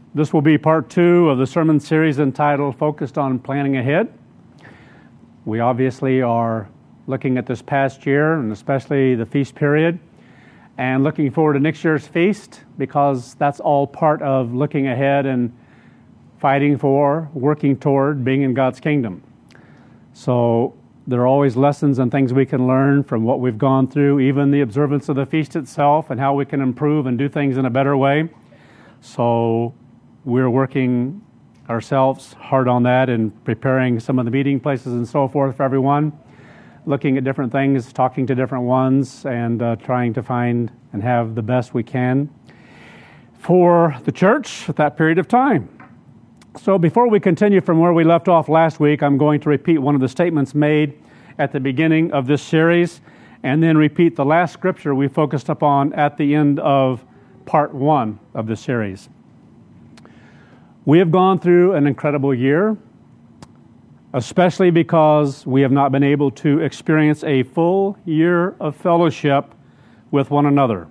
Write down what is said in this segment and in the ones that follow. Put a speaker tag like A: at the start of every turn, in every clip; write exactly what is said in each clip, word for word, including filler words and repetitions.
A: This will be part two of the sermon series entitled Focused on Planning Ahead. We obviously are looking at this past year and especially the feast period and looking forward to next year's feast because that's all part of looking ahead and fighting for, working toward being in God's kingdom. So there are always lessons and things we can learn from what we've gone through, even the observance of the feast itself and how we can improve and do things in a better way. So we're working ourselves hard on that and preparing some of the meeting places and so forth for everyone, looking at different things, talking to different ones, and uh, trying to find and have the best we can for the church at that period of time. So before we continue from where we left off last week, I'm going to repeat one of the statements made at the beginning of this series and then repeat the last scripture we focused upon at the end of part one of the series. We have gone through an incredible year, especially because we have not been able to experience a full year of fellowship with one another.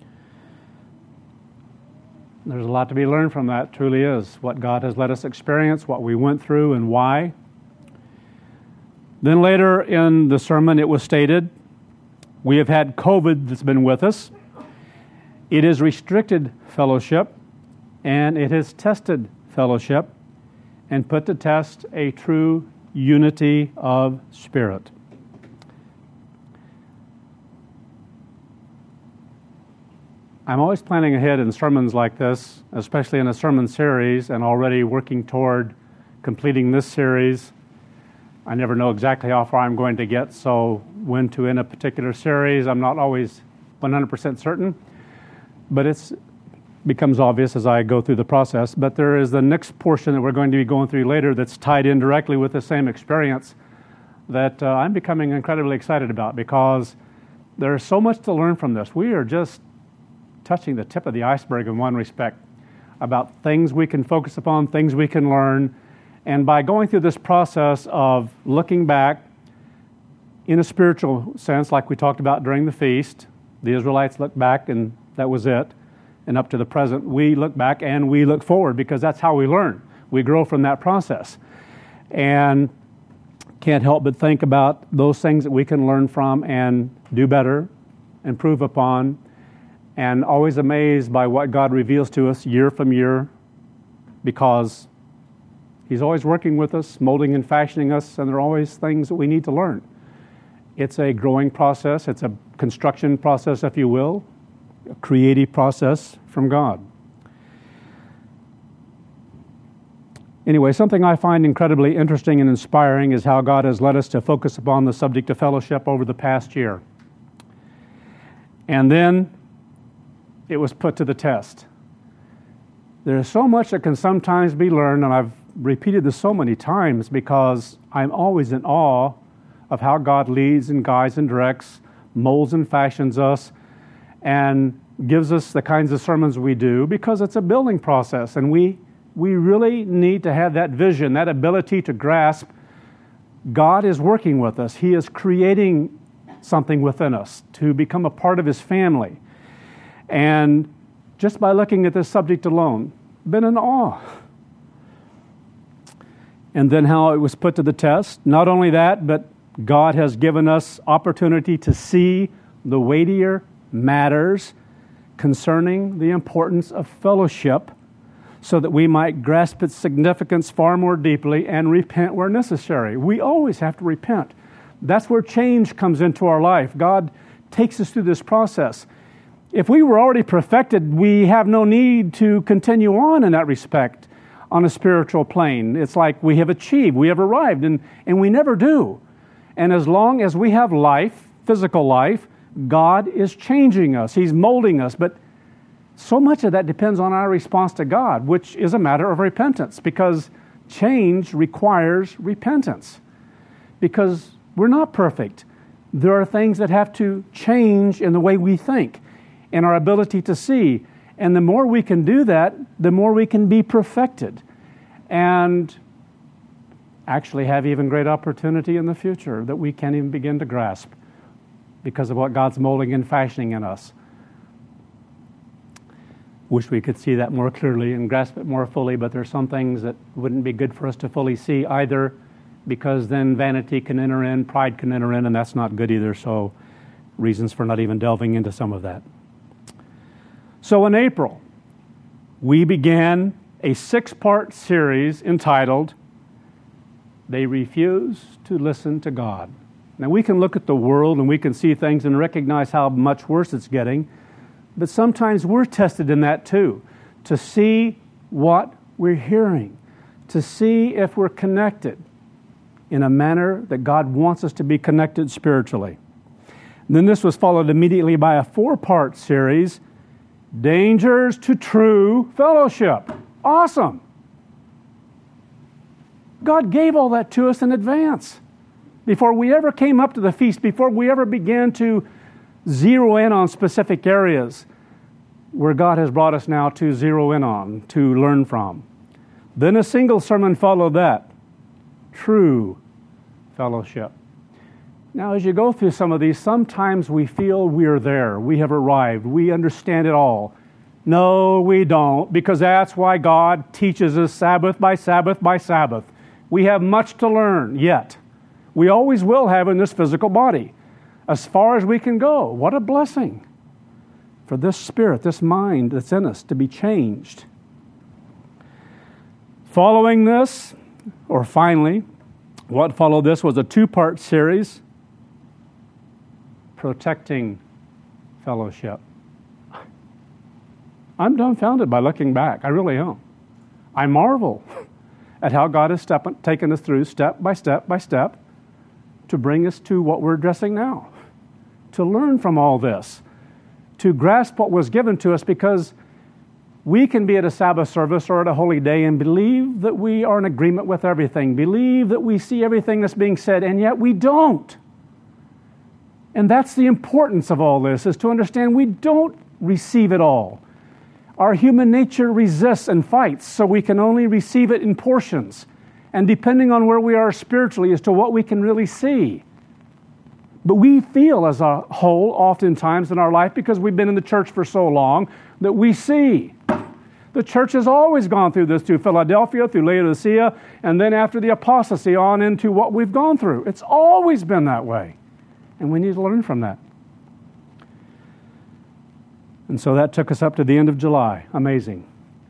A: There's a lot to be learned from that, truly is. What God has let us experience, what we went through, and why. Then later in the sermon, it was stated, we have had COVID that's been with us. It has restricted fellowship, and it has tested fellowship, and put to test a true unity of spirit. I'm always planning ahead in sermons like this, especially in a sermon series, and already working toward completing this series. I never know exactly how far I'm going to get, so when to end a particular series, I'm not always one hundred percent certain, but it becomes obvious as I go through the process. But there is the next portion that we're going to be going through later that's tied in directly with the same experience that uh, I'm becoming incredibly excited about because there's so much to learn from this. We are just touching the tip of the iceberg in one respect about things we can focus upon, things we can learn. And by going through this process of looking back in a spiritual sense, like we talked about during the feast, the Israelites looked back and that was it. And up to the present, we look back and we look forward because that's how we learn. We grow from that process. And can't help but think about those things that we can learn from and do better, improve upon, and always amazed by what God reveals to us year from year because He's always working with us, molding and fashioning us, and there are always things that we need to learn. It's a growing process. It's a construction process, if you will, a creative process from God. Anyway, something I find incredibly interesting and inspiring is how God has led us to focus upon the subject of fellowship over the past year. And then it was put to the test. There's so much that can sometimes be learned, and I've repeated this so many times because I'm always in awe of how God leads and guides and directs, molds and fashions us, and gives us the kinds of sermons we do because it's a building process, and we we really need to have that vision, that ability to grasp God is working with us. He is creating something within us to become a part of His family. And just by looking at this subject alone, been in awe. And then how it was put to the test. Not only that, but God has given us opportunity to see the weightier matters concerning the importance of fellowship so that we might grasp its significance far more deeply and repent where necessary. We always have to repent. That's where change comes into our life. God takes us through this process. If we were already perfected, we have no need to continue on in that respect on a spiritual plane. It's like we have achieved, we have arrived, and, and we never do. And as long as we have life, physical life, God is changing us. He's molding us. But so much of that depends on our response to God, which is a matter of repentance, because change requires repentance. Because we're not perfect. There are things that have to change in the way we think, in our ability to see. And the more we can do that, the more we can be perfected and actually have even great opportunity in the future that we can't even begin to grasp because of what God's molding and fashioning in us. Wish we could see that more clearly and grasp it more fully, but there's some things that wouldn't be good for us to fully see either, because then vanity can enter in, pride can enter in, and that's not good either. So reasons for not even delving into some of that. So in April, we began a six-part series entitled, They Refuse to Listen to God. Now we can look at the world and we can see things and recognize how much worse it's getting, but sometimes we're tested in that too, to see what we're hearing, to see if we're connected in a manner that God wants us to be connected spiritually. And then this was followed immediately by a four-part series, Dangers to True Fellowship. Awesome! God gave all that to us in advance. Before we ever came up to the feast, before we ever began to zero in on specific areas where God has brought us now to zero in on, to learn from. Then a single sermon followed that, True Fellowship. Now, as you go through some of these, sometimes we feel we're there. We have arrived. We understand it all. No, we don't, because that's why God teaches us Sabbath by Sabbath by Sabbath. We have much to learn yet. We always will have in this physical body, as far as we can go. What a blessing for this spirit, this mind that's in us to be changed. Following this, or finally, what followed this was a two-part series, Protecting Fellowship. I'm dumbfounded by looking back. I really am. I marvel at how God has step, taken us through step by step by step to bring us to what we're addressing now, to learn from all this, to grasp what was given to us, because we can be at a Sabbath service or at a holy day and believe that we are in agreement with everything, believe that we see everything that's being said, and yet we don't. And that's the importance of all this, is to understand we don't receive it all. Our human nature resists and fights, so we can only receive it in portions. And depending on where we are spiritually as to what we can really see. But we feel as a whole, oftentimes in our life, because we've been in the church for so long, that we see. The church has always gone through this, through Philadelphia, through Laodicea, and then after the apostasy on into what we've gone through. It's always been that way. And we need to learn from that. And so that took us up to the end of July. Amazing.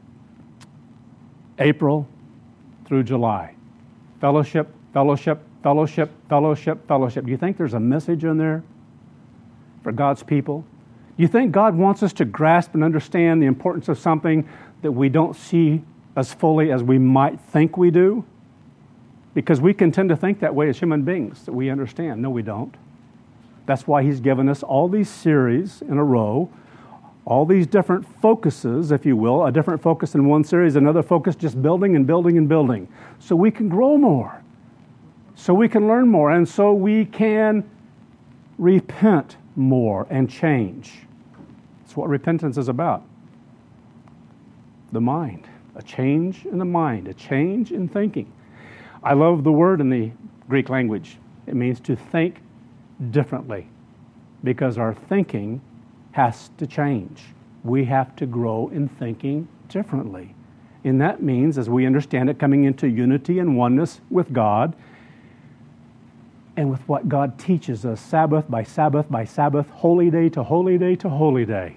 A: April through July. Fellowship, fellowship, fellowship, fellowship, fellowship. Do you think there's a message in there for God's people? Do you think God wants us to grasp and understand the importance of something that we don't see as fully as we might think we do? Because we can tend to think that way as human beings, that we understand. No, we don't. That's why He's given us all these series in a row, all these different focuses, if you will, a different focus in one series, another focus just building and building and building, so we can grow more, so we can learn more, and so we can repent more and change. That's what repentance is about. The mind, a change in the mind, a change in thinking. I love the word in the Greek language. It means to think differently, because our thinking has to change. We have to grow in thinking differently. And that means, as we understand it, coming into unity and oneness with God and with what God teaches us, Sabbath by Sabbath by Sabbath, holy day to holy day to holy day.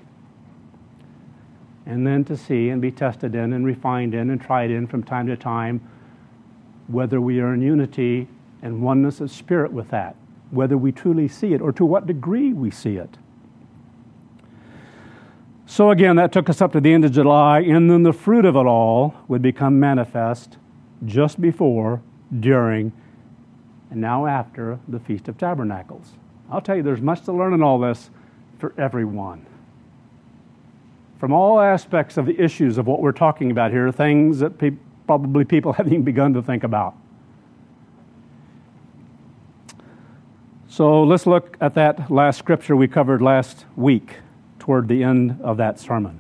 A: And then to see and be tested in and refined in and tried in from time to time whether we are in unity and oneness of spirit with that, whether we truly see it or to what degree we see it. So again, that took us up to the end of July, and then the fruit of it all would become manifest just before, during, and now after the Feast of Tabernacles. I'll tell you, there's much to learn in all this for everyone. From all aspects of the issues of what we're talking about here, things that pe- probably people haven't even begun to think about. So let's look at that last scripture we covered last week, toward the end of that sermon.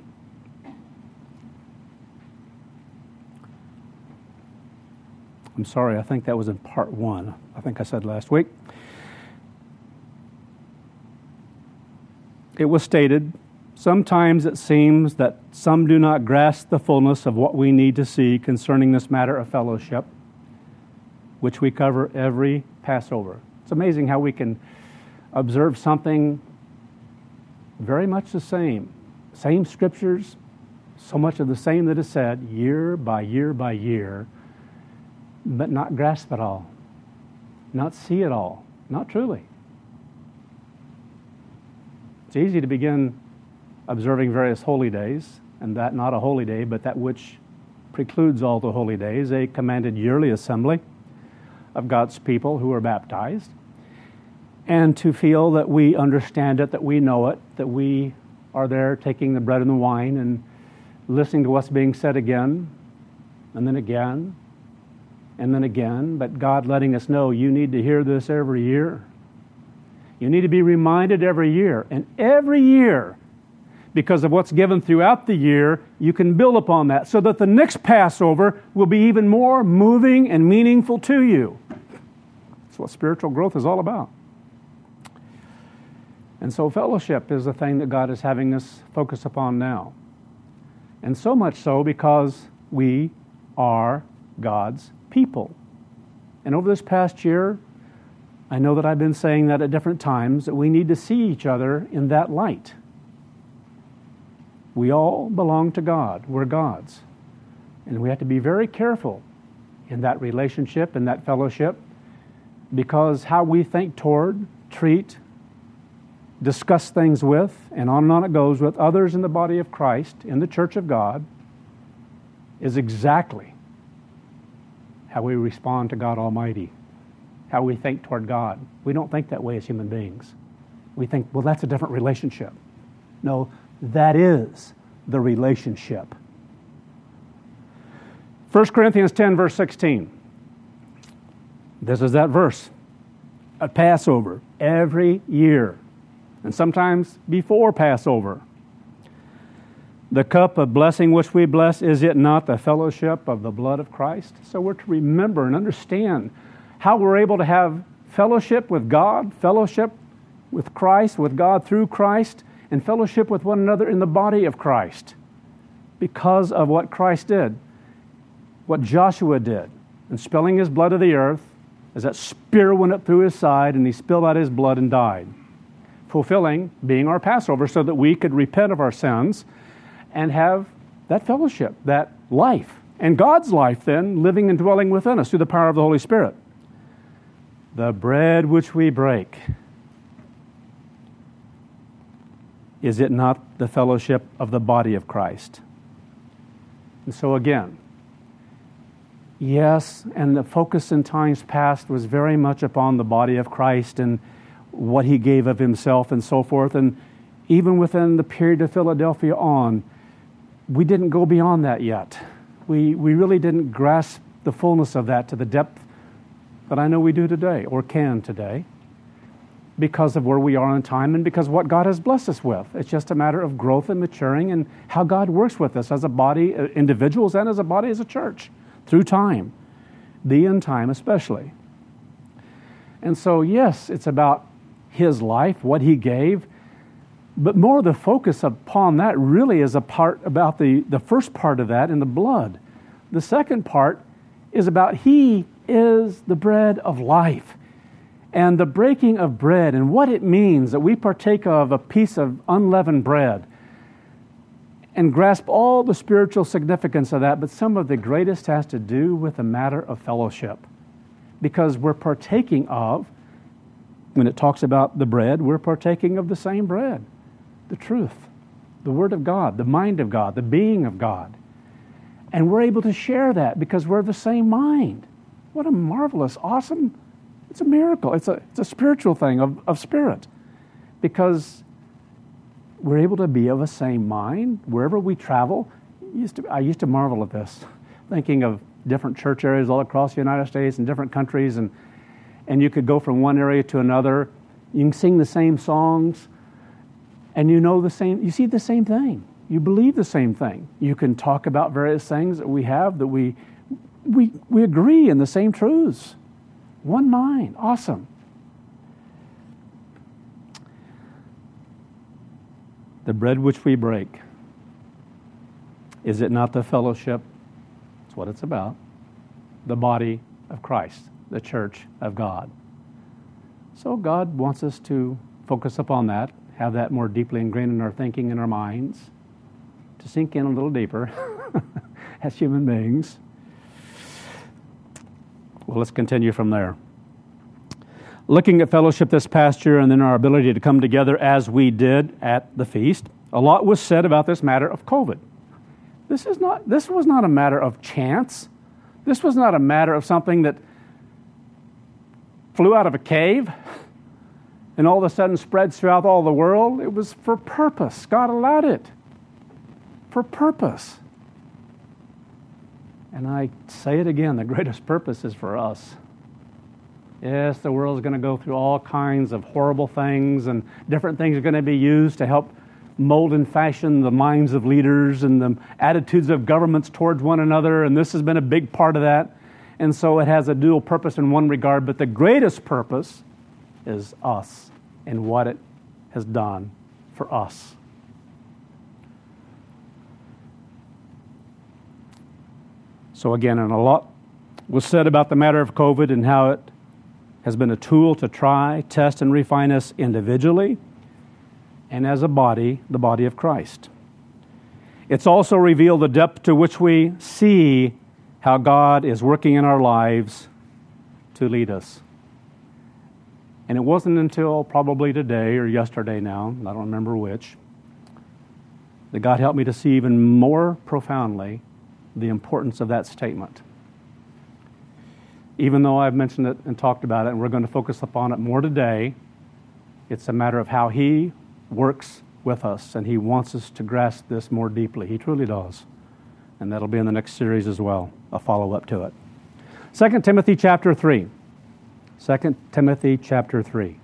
A: I'm sorry, I think that was in part one. I think I said last week. It was stated Sometimes it seems that some do not grasp the fullness of what we need to see concerning this matter of fellowship, which we cover every Passover. It's amazing how we can observe something very much the same. Same scriptures, so much of the same that is said year by year by year, but not grasp it all, not see it all, not truly. It's easy to begin observing various holy days, and that not a holy day, but that which precludes all the holy days, a commanded yearly assembly of God's people who are baptized, and to feel that we understand it, that we know it, that we are there taking the bread and the wine and listening to what's being said again, and then again, and then again, but God letting us know you need to hear this every year. You need to be reminded every year, and every year, because of what's given throughout the year, you can build upon that so that the next Passover will be even more moving and meaningful to you. That's what spiritual growth is all about. And so fellowship is the thing that God is having us focus upon now. And so much so because we are God's people. And over this past year, I know that I've been saying that at different times, that we need to see each other in that light. We all belong to God. We're God's. And we have to be very careful in that relationship, in that fellowship, because how we think toward, treat, discuss things with, and on and on it goes with others in the body of Christ, in the church of God, is exactly how we respond to God Almighty, how we think toward God. We don't think that way as human beings. We think, well, that's a different relationship. No, that is the relationship. First Corinthians ten, verse sixteen. This is that verse. At Passover, every year, and sometimes before Passover. The cup of blessing which we bless, is it not the fellowship of the blood of Christ? So we're to remember and understand how we're able to have fellowship with God, fellowship with Christ, with God through Christ, and fellowship with one another in the body of Christ because of what Christ did, what Joshua did, and spilling his blood of the earth as that spear went up through his side and he spilled out his blood and died, fulfilling being our Passover so that we could repent of our sins and have that fellowship, that life, and God's life then living and dwelling within us through the power of the Holy Spirit. The bread which we break, is it not the fellowship of the body of Christ? And so again, yes, and the focus in times past was very much upon the body of Christ and what he gave of himself and so forth. And even within the period of Philadelphia on, we didn't go beyond that yet. We, we really didn't grasp the fullness of that to the depth that I know we do today or can today, because of where we are in time and because of what God has blessed us with. It's just a matter of growth and maturing and how God works with us as a body, individuals, and as a body, as a church, through time, the end time especially. And so, yes, it's about his life, what he gave, but more the focus upon that really is a part about the, the first part of that in the blood. The second part is about he is the bread of life. And the breaking of bread and what it means that we partake of a piece of unleavened bread and grasp all the spiritual significance of that, but some of the greatest has to do with the matter of fellowship. Because we're partaking of, when it talks about the bread, we're partaking of the same bread, the truth, the Word of God, the mind of God, the being of God. And we're able to share that because we're of the same mind. What a marvelous, awesome, it's a miracle. It's a, it's a spiritual thing of, of spirit, because we're able to be of the same mind wherever we travel. Used to, I used to marvel at this, thinking of different church areas all across the United States and different countries, and and you could go from one area to another. You can sing the same songs, and you know the same. You see the same thing. You believe the same thing. You can talk about various things that we have that we we we agree in the same truths. One mind. Awesome. The bread which we break, is it not the fellowship? That's what it's about. The body of Christ, the church of God. So God wants us to focus upon that, have that more deeply ingrained in our thinking and our minds, to sink in a little deeper as human beings. Well, let's continue from there. Looking at fellowship this past year and then our ability to come together as we did at the feast, a lot was said about this matter of COVID. This is not. This was not a matter of chance. This was not a matter of something that flew out of a cave and all of a sudden spreads throughout all the world. It was for purpose. God allowed it for purpose. And I say it again, the greatest purpose is for us. Yes, the world is going to go through all kinds of horrible things, and different things are going to be used to help mold and fashion the minds of leaders and the attitudes of governments towards one another, and this has been a big part of that. And so it has a dual purpose in one regard, but the greatest purpose is us and what it has done for us. So again, and a lot was said about the matter of COVID and how it has been a tool to try, test, and refine us individually and as a body, the body of Christ. It's also revealed the depth to which we see how God is working in our lives to lead us. And it wasn't until probably today or yesterday now, I don't remember which, that God helped me to see even more profoundly the importance of that statement. Even though I've mentioned it and talked about it, and we're going to focus upon it more today, it's a matter of how He works with us, and He wants us to grasp this more deeply. He truly does. And that'll be in the next series as well, a follow-up to it. Second Timothy chapter three. Second Timothy chapter three.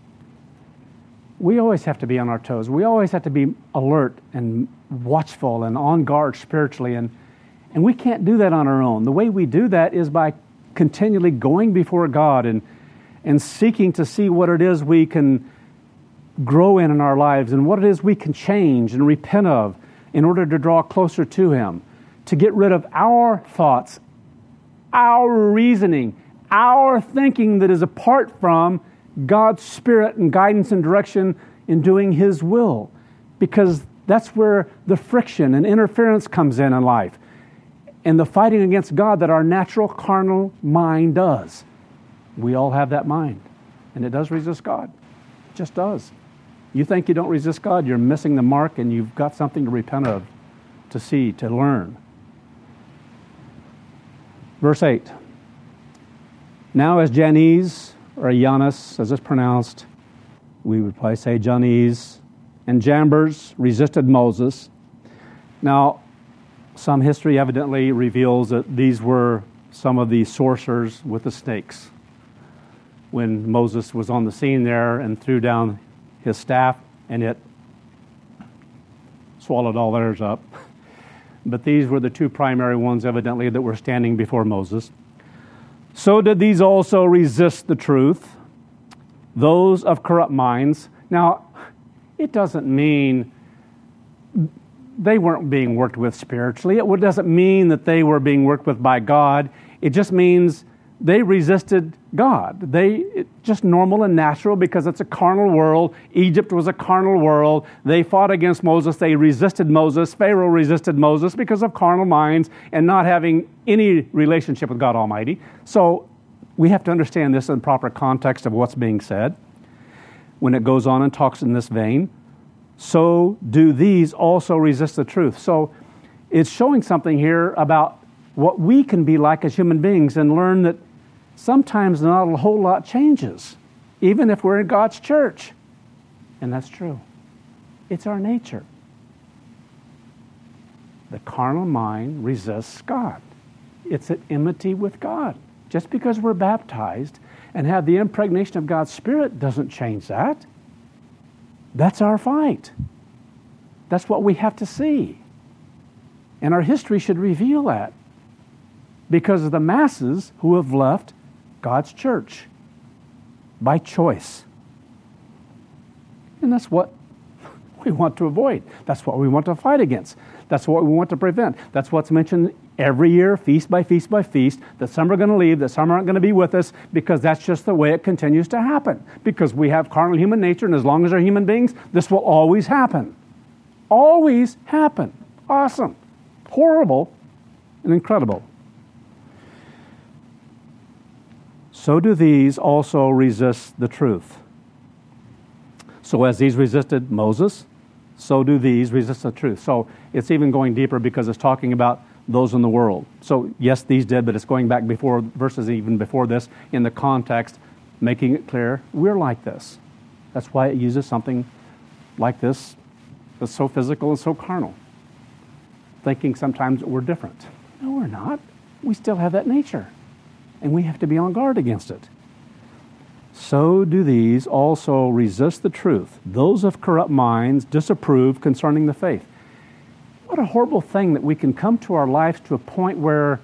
A: We always have to be on our toes. We always have to be alert and watchful and on guard spiritually, and And we can't do that on our own. The way we do that is by continually going before God and, and seeking to see what it is we can grow in in our lives and what it is we can change and repent of in order to draw closer to Him, to get rid of our thoughts, our reasoning, our thinking that is apart from God's Spirit and guidance and direction in doing His will, because that's where the friction and interference comes in in life. And the fighting against God that our natural carnal mind does. We all have that mind. And it does resist God. It just does. You think you don't resist God, you're missing the mark, and you've got something to repent of, to see, to learn. Verse eight. Now as Jannes, or Jannes, as it's pronounced, we would probably say Jannes, and Jambres resisted Moses. Now, some history evidently reveals that these were some of the sorcerers with the snakes. When Moses was on the scene there and threw down his staff, and it swallowed all theirs up. But these were the two primary ones, evidently, that were standing before Moses. So did these also resist the truth, those of corrupt minds. Now, it doesn't mean they weren't being worked with spiritually. It doesn't mean that they were being worked with by God. It just means they resisted God. They it, just normal and natural, because it's a carnal world. Egypt was a carnal world. They fought against Moses. They resisted Moses. Pharaoh resisted Moses because of carnal minds and not having any relationship with God Almighty. So we have to understand this in proper context of what's being said. When it goes on and talks in this vein, so do these also resist the truth. So it's showing something here about what we can be like as human beings, and learn that sometimes not a whole lot changes, even if we're in God's church. And that's true. It's our nature. The carnal mind resists God. It's at enmity with God. Just because we're baptized and have the impregnation of God's Spirit doesn't change that. That's our fight. That's what we have to see. And our history should reveal that, because of the masses who have left God's church by choice. And that's what we want to avoid. That's what we want to fight against. That's what we want to prevent. That's what's mentioned every year, feast by feast by feast, that some are going to leave, that some aren't going to be with us, because that's just the way it continues to happen. Because we have carnal human nature, and as long as they're human beings, this will always happen. Always happen. Awesome. Horrible and incredible. So do these also resist the truth. So as these resisted Moses, so do these resist the truth. So it's even going deeper because it's talking about those in the world. So yes, these did, but it's going back before, verses even before this, in the context, making it clear we're like this. That's why it uses something like this that's so physical and so carnal. Thinking sometimes we're different. No, we're not. We still have that nature. And we have to be on guard against it. So do these also resist the truth. Those of corrupt minds disapprove concerning the faith. What a horrible thing that we can come to our lives to a point where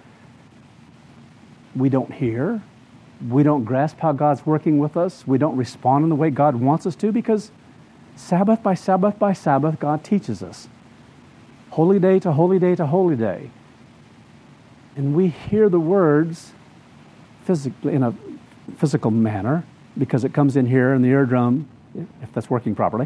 A: we don't hear, we don't grasp how God's working with us, we don't respond in the way God wants us to, because Sabbath by Sabbath by Sabbath, God teaches us. Holy day to holy day to holy day. And we hear the words physically, in a physical manner, because it comes in here and the eardrum, if that's working properly,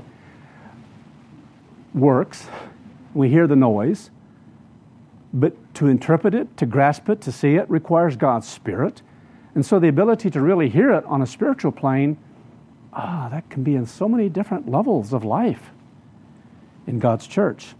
A: works. We hear the noise. But to interpret it, to grasp it, to see it, requires God's Spirit. And so the ability to really hear it on a spiritual plane, ah, that can be in so many different levels of life in God's church.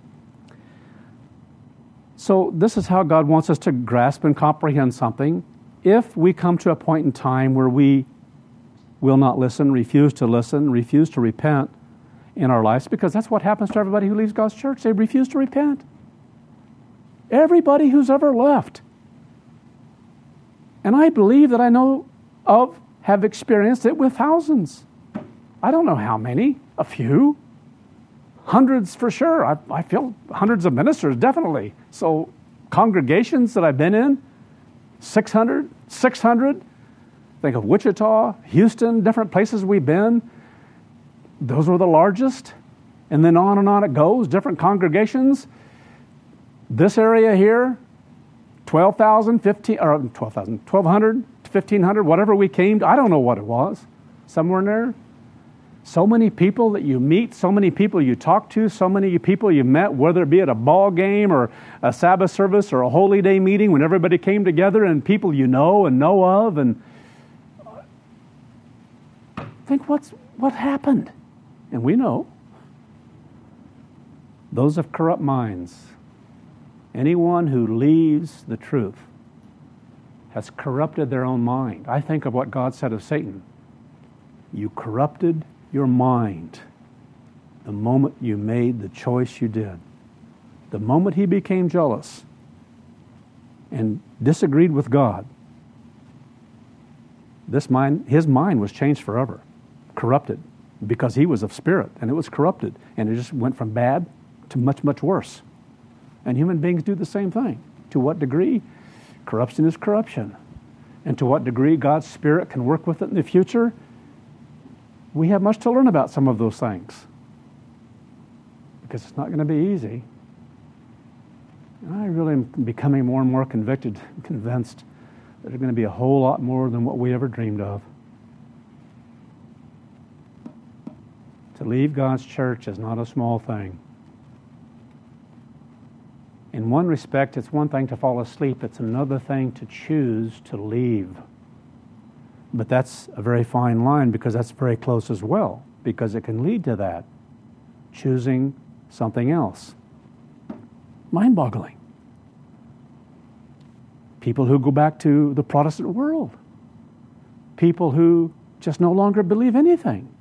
A: So this is how God wants us to grasp and comprehend something. If we come to a point in time where we will not listen, refuse to listen, refuse to repent in our lives, because that's what happens to everybody who leaves God's church. They refuse to repent. Everybody who's ever left. And I believe that I know of, have experienced it with thousands. I don't know how many, a few. Hundreds for sure. I, I feel hundreds of ministers, definitely. So congregations that I've been in, six hundred, six hundred. Think of Wichita, Houston, different places we've been. Those were the largest. And then on and on it goes, different congregations. This area here, twelve thousand, fifteen, or twelve thousand, twelve hundred, fifteen hundred, whatever we came to. I don't know what it was. Somewhere in there. So many people that you meet, so many people you talk to, so many people you met, whether it be at a ball game or a Sabbath service or a holy day meeting when everybody came together, and people you know and know of, and think what's what happened. And we know. Those of corrupt minds, anyone who leaves the truth has corrupted their own mind. I think of what God said of Satan. You corrupted your mind the moment you made the choice you did. The moment he became jealous and disagreed with God, this mind, his mind was changed forever, corrupted, because he was of spirit, and it was corrupted, and it just went from bad to much, much worse. And human beings do the same thing. To what degree? Corruption is corruption. And to what degree God's Spirit can work with it in the future? We have much to learn about some of those things, because it's not going to be easy. And I really am becoming more and more convicted, convinced that there's going to be a whole lot more than what we ever dreamed of. To leave God's church is not a small thing. In one respect, it's one thing to fall asleep. It's another thing to choose to leave. But that's a very fine line, because that's very close as well, because it can lead to that, choosing something else. Mind-boggling. People who go back to the Protestant world. People who just no longer believe anything.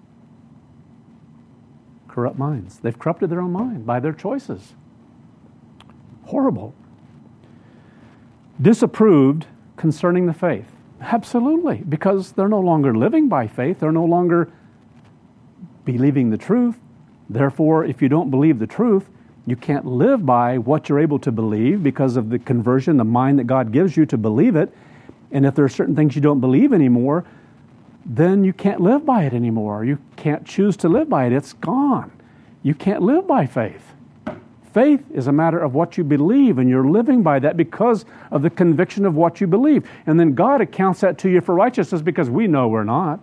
A: Corrupt minds. They've corrupted their own mind by their choices. Horrible. Disapproved concerning the faith. Absolutely, because they're no longer living by faith. They're no longer believing the truth. Therefore, if you don't believe the truth, you can't live by what you're able to believe because of the conversion, the mind that God gives you to believe it. And if there are certain things you don't believe anymore, then you can't live by it anymore. You can't choose to live by it. It's gone. you can't live by faith. Faith is a matter of what you believe, and you're living by that because of the conviction of what you believe. And then God accounts that to you for righteousness because we know we're not.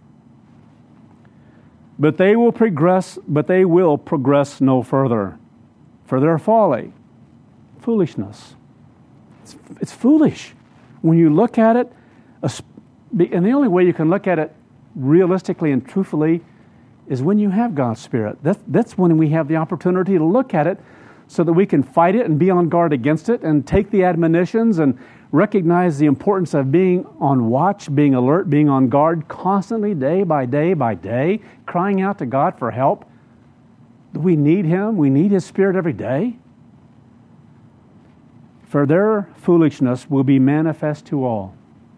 A: But they will progress, but they will progress no further. For their folly, foolishness. It's, it's foolish. When you look at it, and the only way you can look at it realistically and truthfully is when you have God's Spirit. That's, that's when we have the opportunity to look at it so that we can fight it and be on guard against it and take the admonitions and recognize the importance of being on watch, being alert, being on guard constantly, day by day by day, crying out to God for help. We need Him. We need His Spirit every day. For their foolishness will be manifest to all.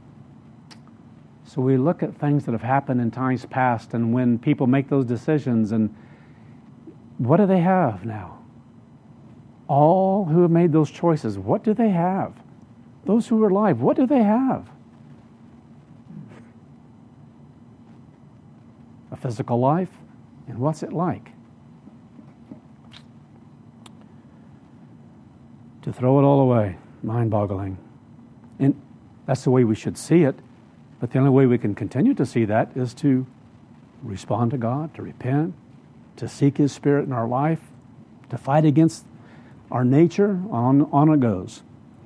A: So we look at things that have happened in times past, and when people make those decisions, and what do they have now? All who have made those choices, what do they have? Those who are alive, what do they have? A physical life? And what's it like? To throw it all away, mind-boggling. And that's the way we should see it. But the only way we can continue to see that is to respond to God, to repent, to seek His Spirit in our life, to fight against our nature. On, on it goes.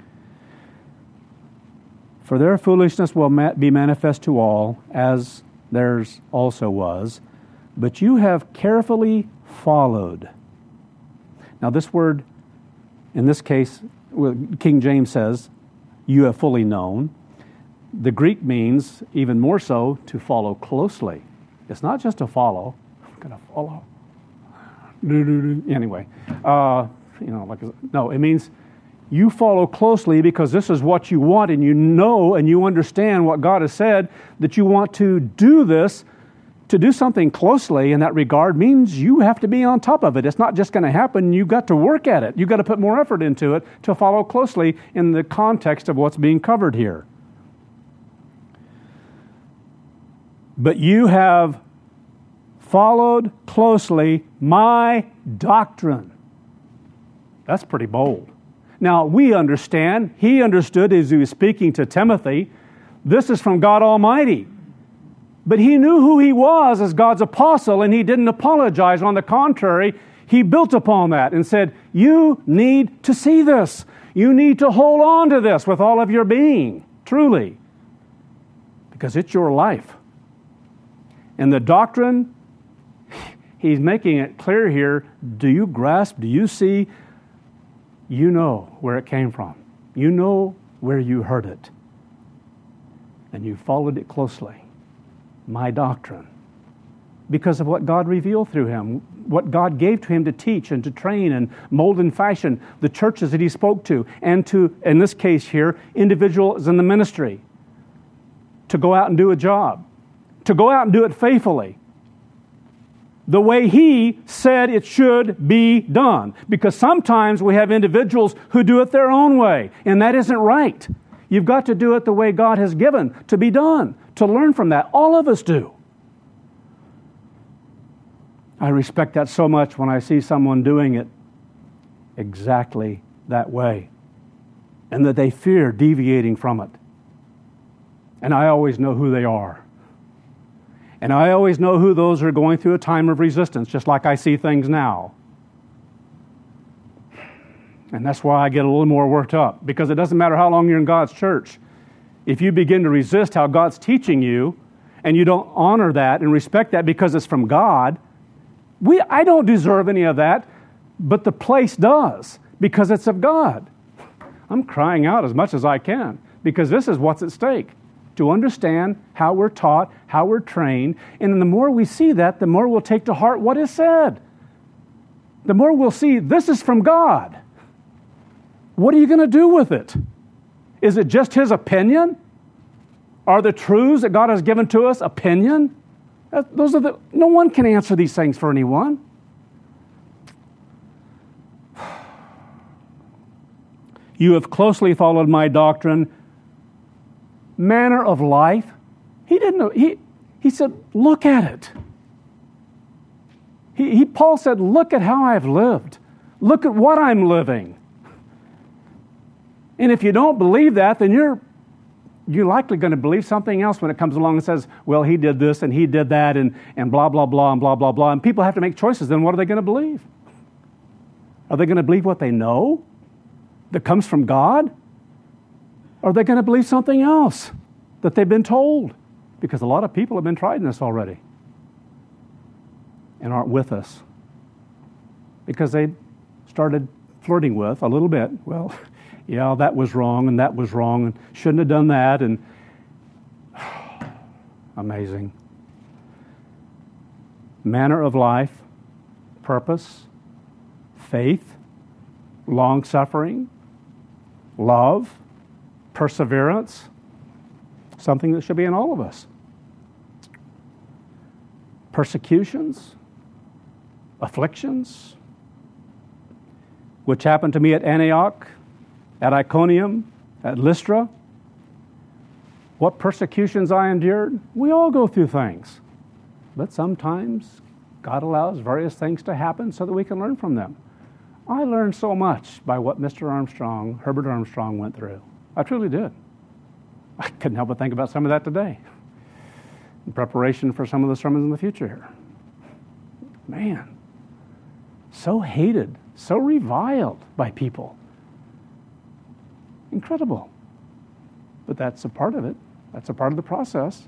A: For their foolishness will be manifest to all, as theirs also was. But you have carefully followed. Now this word, in this case, King James says, you have fully known. The Greek means, even more so, to follow closely. It's not just to follow. I'm going to follow. Anyway, uh, you know, like no, it means you follow closely because this is what you want, and you know and you understand what God has said, that you want to do this. To do something closely in that regard means you have to be on top of it. It's not just going to happen. You've got to work at it. You've got to put more effort into it to follow closely in the context of what's being covered here. But you have followed closely my doctrine. That's pretty bold. Now, we understand, he understood as he was speaking to Timothy, this is from God Almighty. But he knew who he was as God's apostle, and he didn't apologize. On the contrary, he built upon that and said, you need to see this. You need to hold on to this with all of your being, truly, because it's your life. And the doctrine, he's making it clear here, do you grasp, do you see? You know where it came from. You know where you heard it. And you followed it closely. My doctrine. Because of what God revealed through him, what God gave to him to teach and to train and mold and fashion the churches that he spoke to, and to, in this case here, individuals in the ministry, to go out and do a job, to go out and do it faithfully, the way he said it should be done. Because sometimes we have individuals who do it their own way, and that isn't right. You've got to do it the way God has given to be done, to learn from that. All of us do. I respect that so much when I see someone doing it exactly that way, and that they fear deviating from it. And I always know who they are. And I always know who those are going through a time of resistance, just like I see things now. And that's why I get a little more worked up, because it doesn't matter how long you're in God's church. If you begin to resist how God's teaching you, and you don't honor that and respect that because it's from God, we I don't deserve any of that, but the place does, because it's of God. I'm crying out as much as I can, because this is what's at stake. To understand how we're taught, how we're trained, and the more we see that, the more we'll take to heart what is said. The more we'll see this is from God. What are you going to do with it? Is it just his opinion? Are the truths that God has given to us opinion? Those are the, no one can answer these things for anyone. You have closely followed my doctrine, manner of life. He didn't know. He, he said, look at it. He, he, Paul said, look at how I've lived. Look at what I'm living. And if you don't believe that, then you're you're likely going to believe something else when it comes along and says, well, he did this and he did that and, and blah, blah, blah, and blah, blah, blah. And people have to make choices. Then what are they going to believe? Are they going to believe what they know that comes from God? Or are they going to believe something else that they've been told? Because a lot of people have been trying this already and aren't with us because they started flirting with a little bit. Well, yeah, that was wrong and that was wrong and shouldn't have done that. And amazing. Manner of life, purpose, faith, long-suffering, love, perseverance, something that should be in all of us. Persecutions, afflictions, which happened to me at Antioch, at Iconium, at Lystra. What persecutions I endured. We all go through things. But sometimes God allows various things to happen so that we can learn from them. I learned so much by what Mister Armstrong, Herbert Armstrong, went through. I truly did. I couldn't help but think about some of that today in preparation for some of the sermons in the future here. Man, so hated, so reviled by people. Incredible. But that's a part of it. That's a part of the process.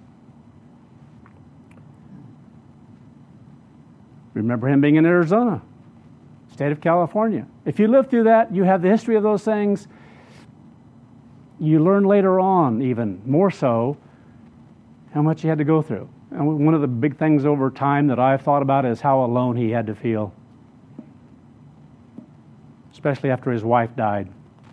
A: Remember him being in Arizona, state of California. If you live through that, you have the history of those things. You learn later on, even more so, how much he had to go through. And one of the big things over time that I've thought about is how alone he had to feel, especially after his wife died.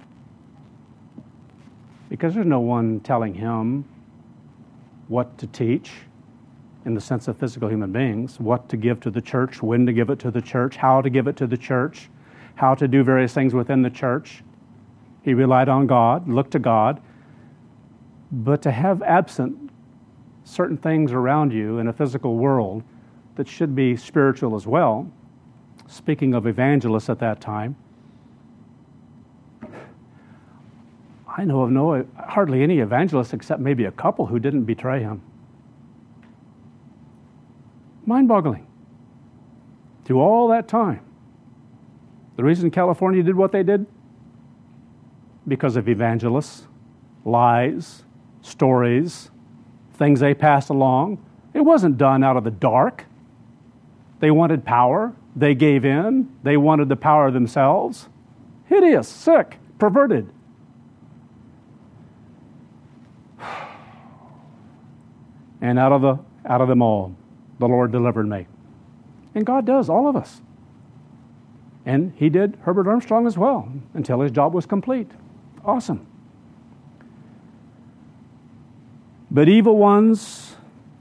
A: Because there's no one telling him what to teach in the sense of physical human beings, what to give to the church, when to give it to the church, how to give it to the church, how to do various things within the church. He relied on God, looked to God. But to have absent certain things around you in a physical world that should be spiritual as well, speaking of evangelists at that time, I know of no hardly any evangelists except maybe a couple who didn't betray him. Mind-boggling. Through all that time. The reason California did what they did? Because of evangelists, lies, stories, things they passed along. It wasn't done out of the dark. They wanted power. They gave in. They wanted the power themselves. Hideous, sick, perverted. And out of the out of them all, the Lord delivered me. And God does, all of us. And he did Herbert Armstrong as well, until his job was complete. Awesome. But evil ones,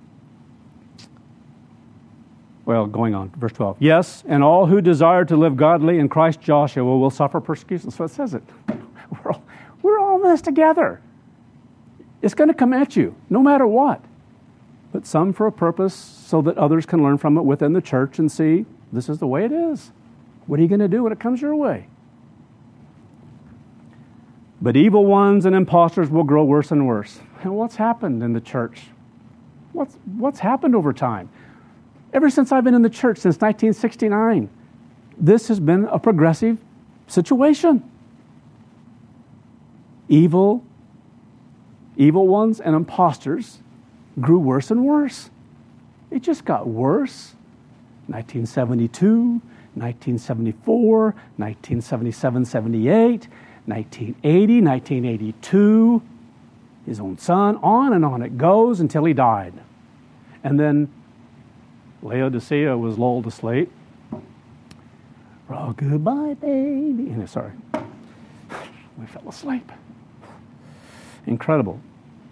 A: well, going on, verse twelve. Yes, and all who desire to live godly in Christ Joshua will suffer persecution. So it says it. We're all, we're all in this together. It's going to come at you, no matter what. But some for a purpose so that others can learn from it within the church and see, this is the way it is. What are you going to do when it comes your way? But evil ones and impostors will grow worse and worse. And what's happened in the church? What's, what's happened over time? Ever since I've been in the church, since nineteen sixty-nine, this has been a progressive situation. Evil, evil ones and impostors grew worse and worse. It just got worse. nineteen seventy-two, nineteen seventy-four, nineteen seventy-seven, seventy-eight, nineteen eighty, nineteen eighty-two, his own son, on and on it goes until he died. And then Laodicea was lulled to sleep. Oh, goodbye, baby. And sorry, we fell asleep. Incredible.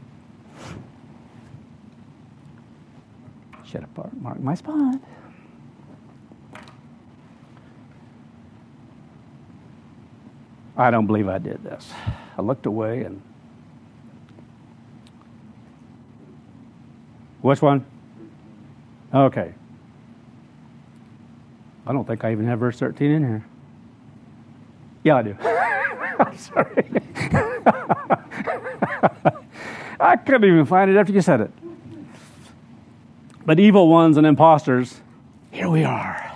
A: Shut up, mark my spot. I don't believe I did this. I looked away and... Which one? Okay. I don't think I even have verse thirteen in here. Yeah, I do. I'm sorry. I couldn't even find it after you said it. But evil ones and imposters, here we are,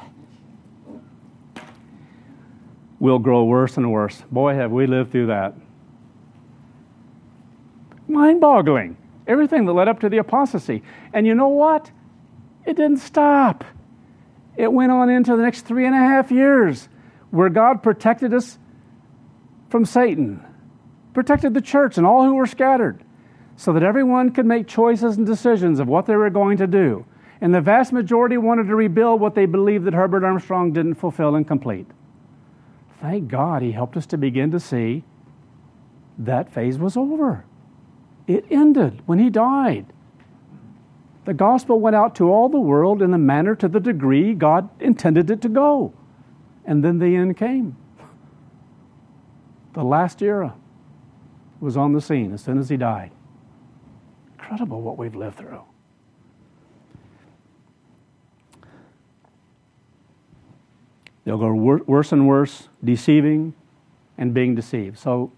A: will grow worse and worse. Boy, have we lived through that. Mind-boggling. Everything that led up to the apostasy. And you know what? It didn't stop. It went on into the next three and a half years where God protected us from Satan, protected the church and all who were scattered, so that everyone could make choices and decisions of what they were going to do. And the vast majority wanted to rebuild what they believed that Herbert Armstrong didn't fulfill and complete. Thank God he helped us to begin to see that phase was over. It ended when he died. The gospel went out to all the world in the manner, to the degree God intended it to go. And then the end came. The last era was on the scene as soon as he died. Incredible what we've lived through. They'll go wor- worse and worse, deceiving and being deceived. So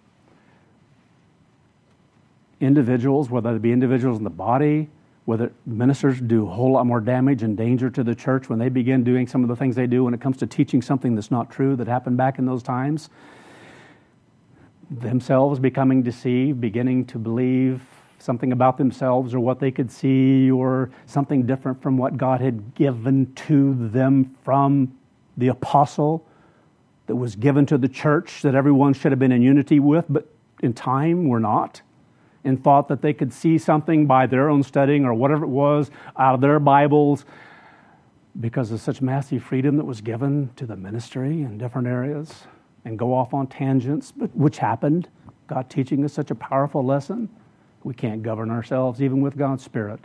A: individuals, whether they be individuals in the body, whether ministers do a whole lot more damage and danger to the church when they begin doing some of the things they do when it comes to teaching something that's not true that happened back in those times. Themselves becoming deceived, beginning to believe something about themselves or what they could see or something different from what God had given to them from the apostle that was given to the church that everyone should have been in unity with, but in time were not, and thought that they could see something by their own studying or whatever it was out of their Bibles because of such massive freedom that was given to the ministry in different areas and go off on tangents, but which happened. God teaching us such a powerful lesson. We can't govern ourselves even with God's Spirit.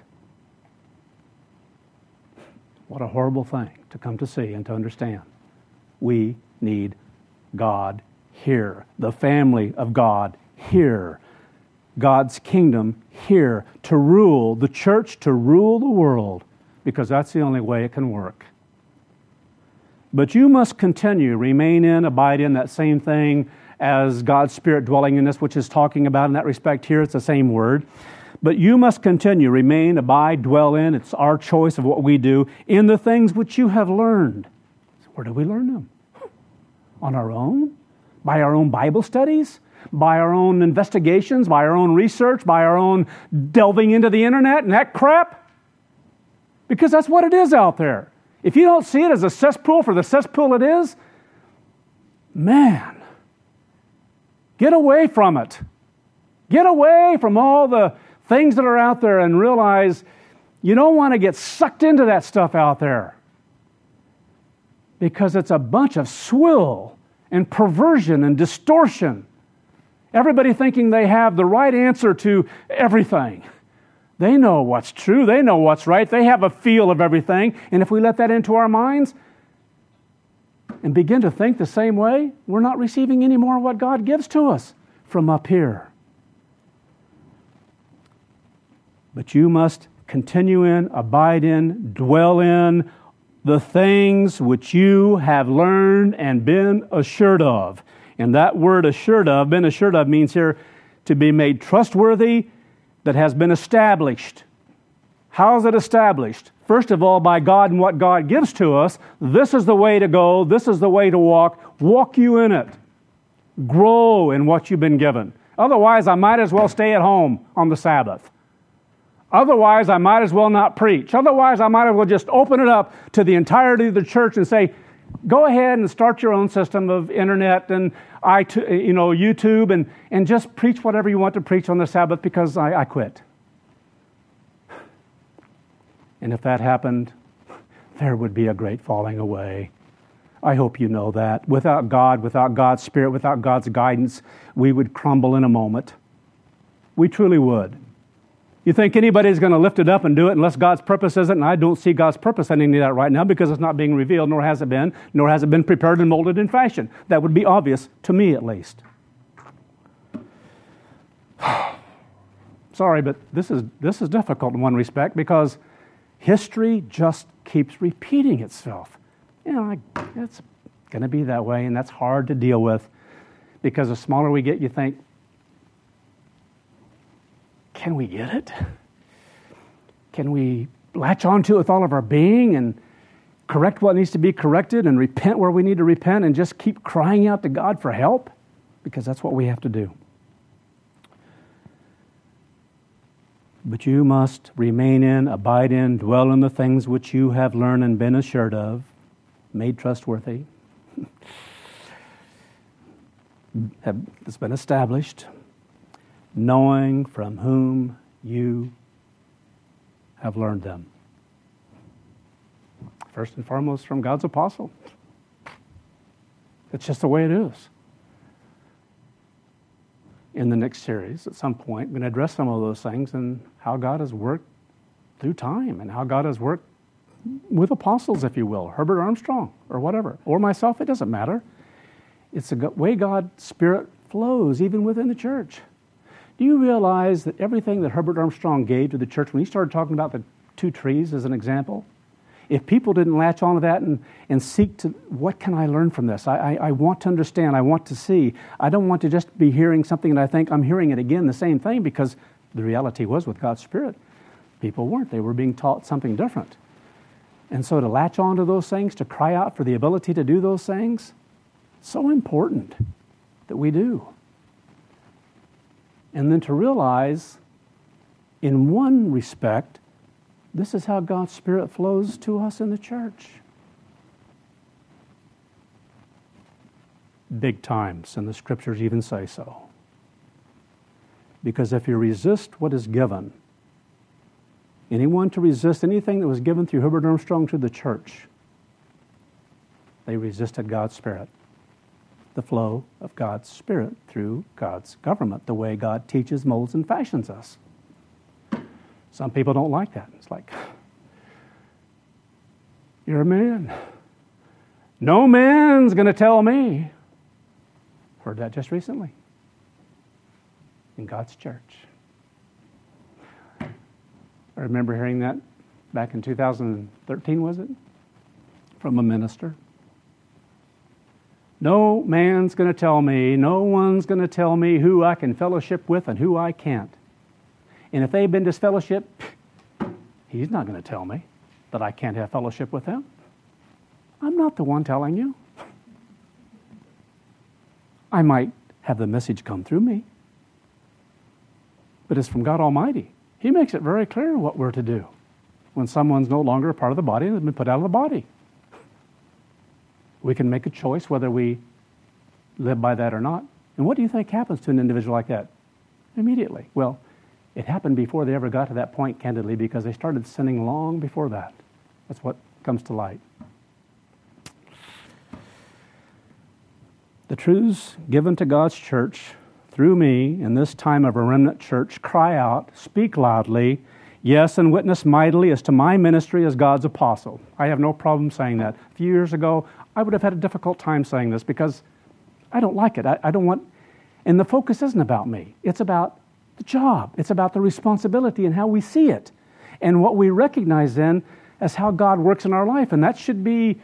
A: What a horrible thing to come to see and to understand. We need God here. The family of God here. God's kingdom here to rule, the church to rule the world, because that's the only way it can work. But you must continue, remain in, abide in, that same thing as God's Spirit dwelling in us, which is talking about in that respect here. It's the same word. But you must continue, remain, abide, dwell in. It's our choice of what we do in the things which you have learned. So where do we learn them? On our own? By our own Bible studies? By our own investigations? By our own research? By our own delving into the internet and that crap? Because that's what it is out there. If you don't see it as a cesspool for the cesspool it is, man, get away from it. Get away from all the things that are out there and realize you don't want to get sucked into that stuff out there. Because it's a bunch of swill and perversion and distortion. Everybody thinking they have the right answer to everything. They know what's true. They know what's right. They have a feel of everything. And if we let that into our minds and begin to think the same way, we're not receiving any more of what God gives to us from up here. But you must continue in, abide in, dwell in the things which you have learned and been assured of. And that word assured of, been assured of, means here to be made trustworthy, that has been established. How is it established? First of all, by God and what God gives to us. This is the way to go. This is the way to walk. Walk you in it. Grow in what you've been given. Otherwise, I might as well stay at home on the Sabbath. Otherwise, I might as well not preach. Otherwise, I might as well just open it up to the entirety of the church and say, go ahead and start your own system of internet and I, you know, YouTube and, and just preach whatever you want to preach on the Sabbath because I, I quit. And if that happened, there would be a great falling away. I hope you know that. Without God, without God's Spirit, without God's guidance, we would crumble in a moment. We truly would. You think anybody's going to lift it up and do it unless God's purpose isn't? And I don't see God's purpose in any of that right now because it's not being revealed, nor has it been, nor has it been prepared and molded in fashion. That would be obvious to me at least. Sorry, but this is this is difficult in one respect because history just keeps repeating itself. You know, I, it's going to be that way, and that's hard to deal with because the smaller we get, you think, can we get it? Can we latch onto it with all of our being and correct what needs to be corrected and repent where we need to repent and just keep crying out to God for help? Because that's what we have to do. But you must remain in, abide in, dwell in the things which you have learned and been assured of, made trustworthy, have, it's been established, knowing from whom you have learned them. First and foremost, from God's apostle. It's just the way it is. In the next series, at some point, I'm going to address some of those things and how God has worked through time and how God has worked with apostles, if you will, Herbert Armstrong or whatever, or myself, it doesn't matter. It's the way God's Spirit flows even within the church. Do you realize that everything that Herbert Armstrong gave to the church, when he started talking about the two trees as an example, if people didn't latch onto that and, and seek to, what can I learn from this? I, I, I want to understand. I want to see. I don't want to just be hearing something and I think I'm hearing it again, the same thing, because the reality was with God's Spirit, people weren't. They were being taught something different. And so to latch onto those things, to cry out for the ability to do those things, so important that we do. And then to realize, in one respect, this is how God's Spirit flows to us in the church. Big times, and the Scriptures even say so. Because if you resist what is given, anyone to resist anything that was given through Herbert Armstrong to the church, they resisted God's Spirit. The flow of God's Spirit through God's government, the way God teaches, molds, and fashions us. Some people don't like that. It's like, you're a man. No man's going to tell me. Heard that just recently in God's church. I remember hearing that back in two thousand thirteen, was it? From a minister. No man's going to tell me, no one's going to tell me who I can fellowship with and who I can't. And if they've been disfellowship, he's not going to tell me that I can't have fellowship with them. I'm not the one telling you. I might have the message come through me, but it's from God Almighty. He makes it very clear what we're to do when someone's no longer a part of the body and has been put out of the body. We can make a choice whether we live by that or not. And what do you think happens to an individual like that? Immediately. Well, it happened before they ever got to that point, candidly, because they started sinning long before that. That's what comes to light. The truths given to God's church through me in this time of a remnant church cry out, speak loudly, yes, and witness mightily as to my ministry as God's apostle. I have no problem saying that. A few years ago, I would have had a difficult time saying this because I don't like it. I, I don't want, and the focus isn't about me. It's about the job. It's about the responsibility and how we see it and what we recognize then as how God works in our life. And that should be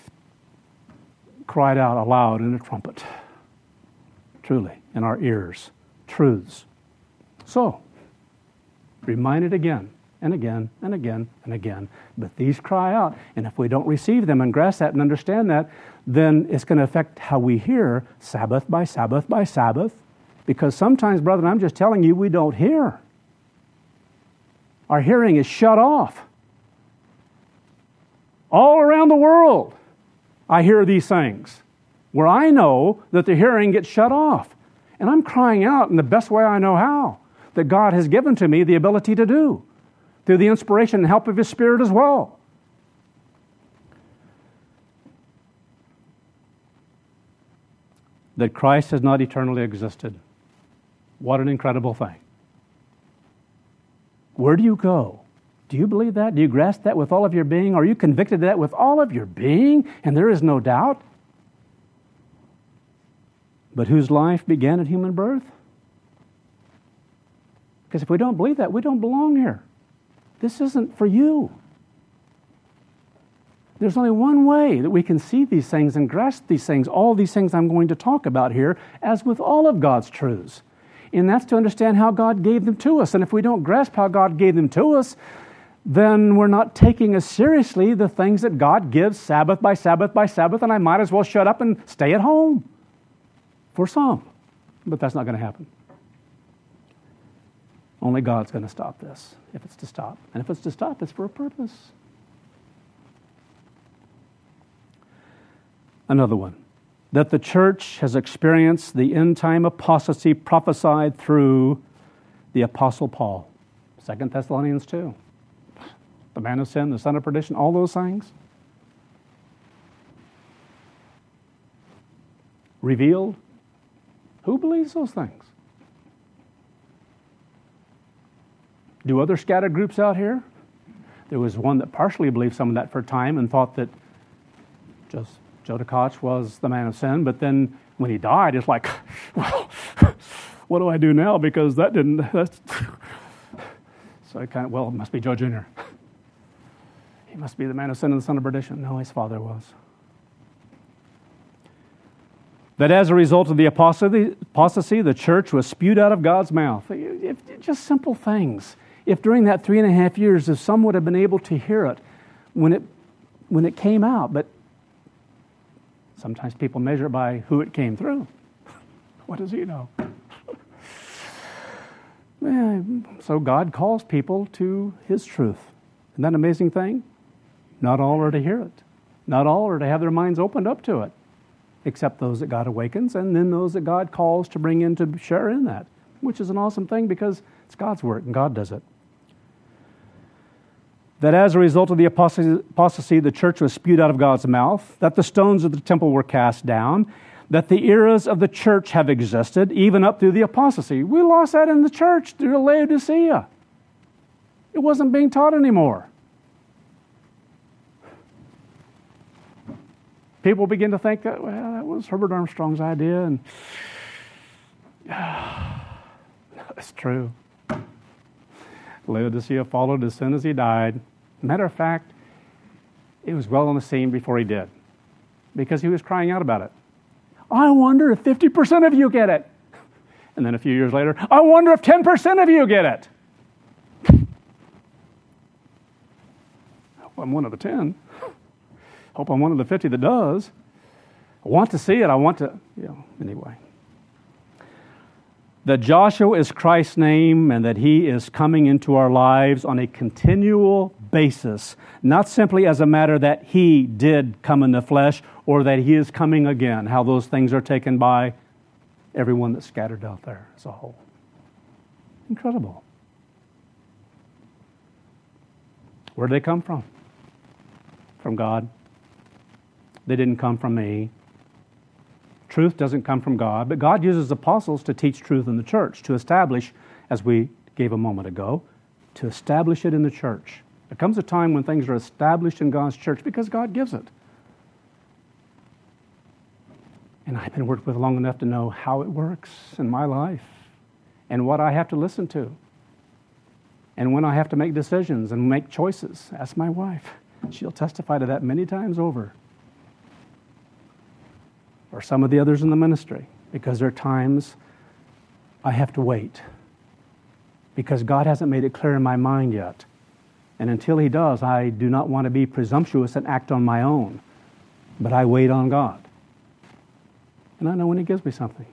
A: cried out aloud in a trumpet, truly, in our ears, truths. So, reminded again and again and again and again. But these cry out, and if we don't receive them and grasp that and understand that, then it's going to affect how we hear Sabbath by Sabbath by Sabbath. Because sometimes, brethren, I'm just telling you, we don't hear. Our hearing is shut off. All around the world, I hear these things where I know that the hearing gets shut off. And I'm crying out in the best way I know how, that God has given to me the ability to do, through the inspiration and help of His Spirit as well. That Christ has not eternally existed. What an incredible thing. Where do you go? Do you believe that? Do you grasp that with all of your being? Are you convicted of that with all of your being? And there is no doubt. But whose life began at human birth? Because if we don't believe that, we don't belong here. This isn't for you. There's only one way that we can see these things and grasp these things, all these things I'm going to talk about here, as with all of God's truths. And that's to understand how God gave them to us. And if we don't grasp how God gave them to us, then we're not taking as seriously the things that God gives Sabbath by Sabbath by Sabbath, and I might as well shut up and stay at home for some. But that's not going to happen. Only God's going to stop this, if it's to stop. And if it's to stop, it's for a purpose. Another one, that the church has experienced the end-time apostasy prophesied through the Apostle Paul. Second Thessalonians two. The man of sin, the son of perdition, all those things. Revealed. Who believes those things? Do other scattered groups out here? There was one that partially believed some of that for a time and thought that just Joe DeKoch was the man of sin, but then when he died, it's like, well, what do I do now? Because that didn't, that's... So I kind of, well, it must be Joe Junior He must be the man of sin and the son of perdition. No, his father was. That as a result of the apostasy, the church was spewed out of God's mouth. If, just simple things. If during that three and a half years, if some would have been able to hear it when it when it came out, but sometimes people measure it by who it came through. What does he know? So God calls people to His truth. Isn't that an amazing thing? Not all are to hear it. Not all are to have their minds opened up to it, except those that God awakens, and then those that God calls to bring in to share in that, which is an awesome thing because it's God's work and God does it. That as a result of the apostasy, the church was spewed out of God's mouth, that the stones of the temple were cast down, that the eras of the church have existed, even up through the apostasy. We lost that in the church through Laodicea. It wasn't being taught anymore. People begin to think that, well, that was Herbert Armstrong's idea, and that's true. Laodicea followed as soon as he died. Matter of fact, it was well on the scene before he did, because he was crying out about it. I wonder if fifty percent of you get it. And then a few years later, I wonder if ten percent of you get it. Well, I'm one of the ten. Hope I'm one of the fifty that does. I want to see it. I want to, you know, anyway. That Joshua is Christ's name and that He is coming into our lives on a continual basis, not simply as a matter that He did come in the flesh or that He is coming again, how those things are taken by everyone that's scattered out there as a whole. Incredible. Where did they come from? From God. They didn't come from me. Truth doesn't come from God, but God uses apostles to teach truth in the church, to establish, as we gave a moment ago, to establish it in the church. There comes a time when things are established in God's church because God gives it. And I've been worked with long enough to know how it works in my life and what I have to listen to and when I have to make decisions and make choices. Ask my wife. She'll testify to that many times over. Or some of the others in the ministry, because there are times I have to wait because God hasn't made it clear in my mind yet. And until He does, I do not want to be presumptuous and act on my own, but I wait on God. And I know when He gives me something.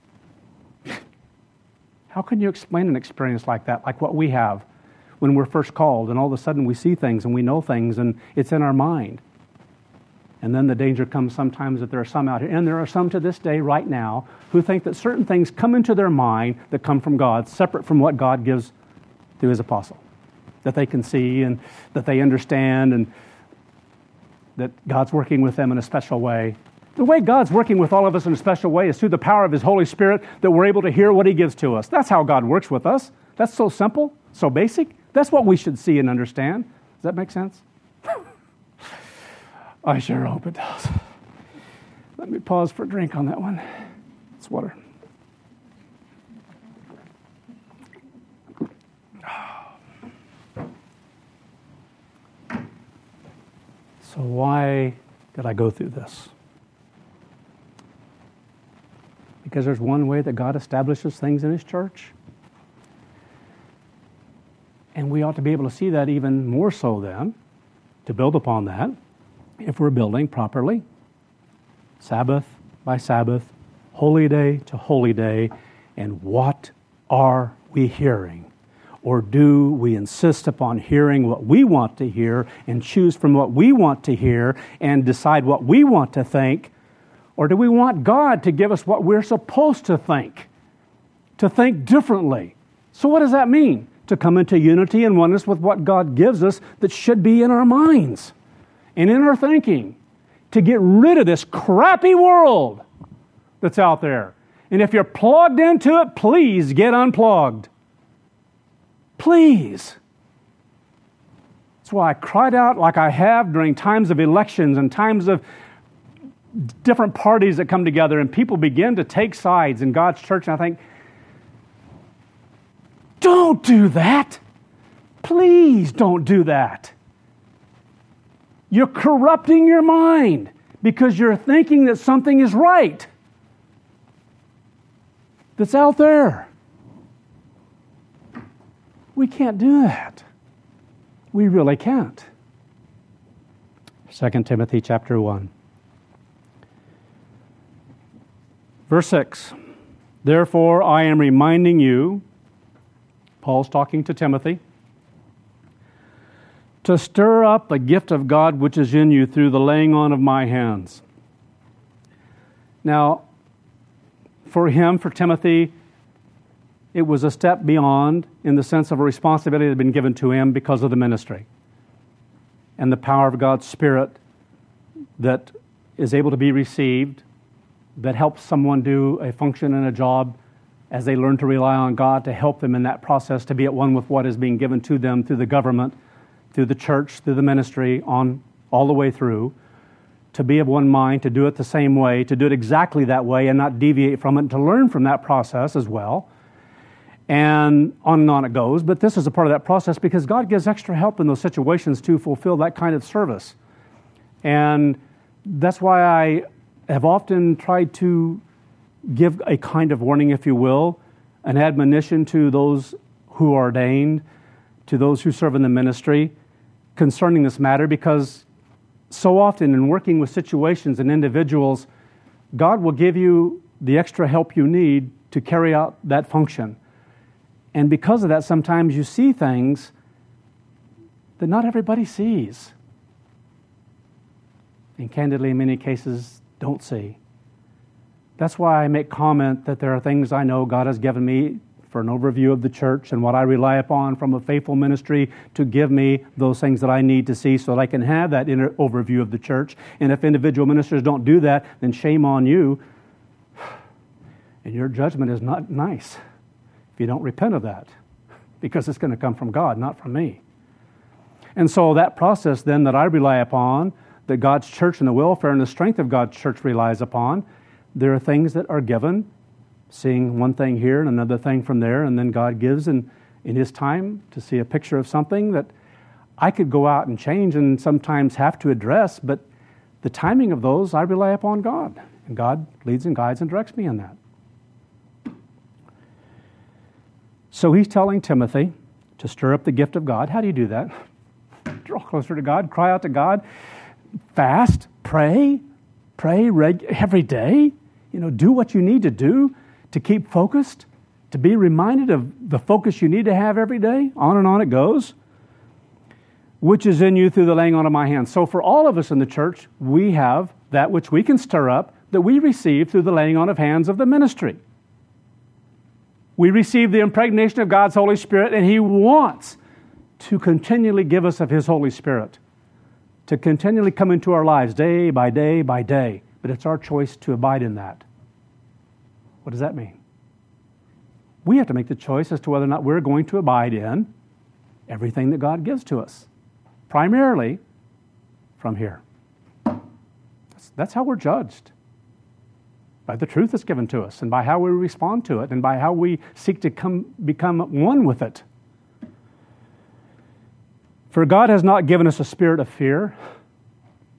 A: How can you explain an experience like that, like what we have when we're first called and all of a sudden we see things and we know things and it's in our mind? And then the danger comes sometimes that there are some out here, and there are some to this day right now, who think that certain things come into their mind that come from God, separate from what God gives through His apostle. That they can see and that they understand and that God's working with them in a special way. The way God's working with all of us in a special way is through the power of His Holy Spirit that we're able to hear what He gives to us. That's how God works with us. That's so simple, so basic. That's what we should see and understand. Does that make sense? I sure hope it does. Let me pause for a drink on that one. It's water. So why did I go through this? Because there's one way that God establishes things in His church. And we ought to be able to see that even more so then, to build upon that, if we're building properly, Sabbath by Sabbath, holy day to holy day, and what are we hearing? Or do we insist upon hearing what we want to hear and choose from what we want to hear and decide what we want to think? Or do we want God to give us what we're supposed to think? To think differently. So what does that mean? To come into unity and oneness with what God gives us that should be in our minds and in our thinking. To get rid of this crappy world that's out there. And if you're plugged into it, please get unplugged. Please. That's why I cried out like I have during times of elections and times of different parties that come together and people begin to take sides in God's church. And I think, don't do that. Please don't do that. You're corrupting your mind because you're thinking that something is right that's out there. We can't do that. We really can't. Second Timothy chapter one. Verse six. Therefore I am reminding you, Paul's talking to Timothy, to stir up the gift of God which is in you through the laying on of my hands. Now, for him, for Timothy, it was a step beyond in the sense of a responsibility that had been given to him because of the ministry and the power of God's Spirit that is able to be received, that helps someone do a function and a job as they learn to rely on God to help them in that process, to be at one with what is being given to them through the government, through the church, through the ministry, on all the way through, to be of one mind, to do it the same way, to do it exactly that way and not deviate from it, and to learn from that process as well. And on and on it goes. But this is a part of that process because God gives extra help in those situations to fulfill that kind of service. And that's why I have often tried to give a kind of warning, if you will, an admonition to those who are ordained, to those who serve in the ministry concerning this matter, because so often in working with situations and individuals, God will give you the extra help you need to carry out that function. And because of that, sometimes you see things that not everybody sees. And candidly, in many cases, don't see. That's why I make comment that there are things I know God has given me for an overview of the church and what I rely upon from a faithful ministry to give me those things that I need to see so that I can have that inner overview of the church. And if individual ministers don't do that, then shame on you. And your judgment is not nice if you don't repent of that, because it's going to come from God, not from me. And so that process then that I rely upon, that God's church and the welfare and the strength of God's church relies upon, there are things that are given, seeing one thing here and another thing from there, and then God gives in, in His time to see a picture of something that I could go out and change and sometimes have to address, but the timing of those, I rely upon God. And God leads and guides and directs me in that. So he's telling Timothy to stir up the gift of God. How do you do that? Draw closer to God, cry out to God, fast, pray, pray reg- every day. You know, do what you need to do to keep focused, to be reminded of the focus you need to have every day. On and on it goes. Which is in you through the laying on of my hands. So for all of us in the church, we have that which we can stir up that we receive through the laying on of hands of the ministry. We receive the impregnation of God's Holy Spirit, and He wants to continually give us of His Holy Spirit, to continually come into our lives day by day by day. But it's our choice to abide in that. What does that mean? We have to make the choice as to whether or not we're going to abide in everything that God gives to us, primarily from here. That's, that's how we're judged. By the truth that's given to us, and by how we respond to it, and by how we seek to come become one with it. For God has not given us a spirit of fear,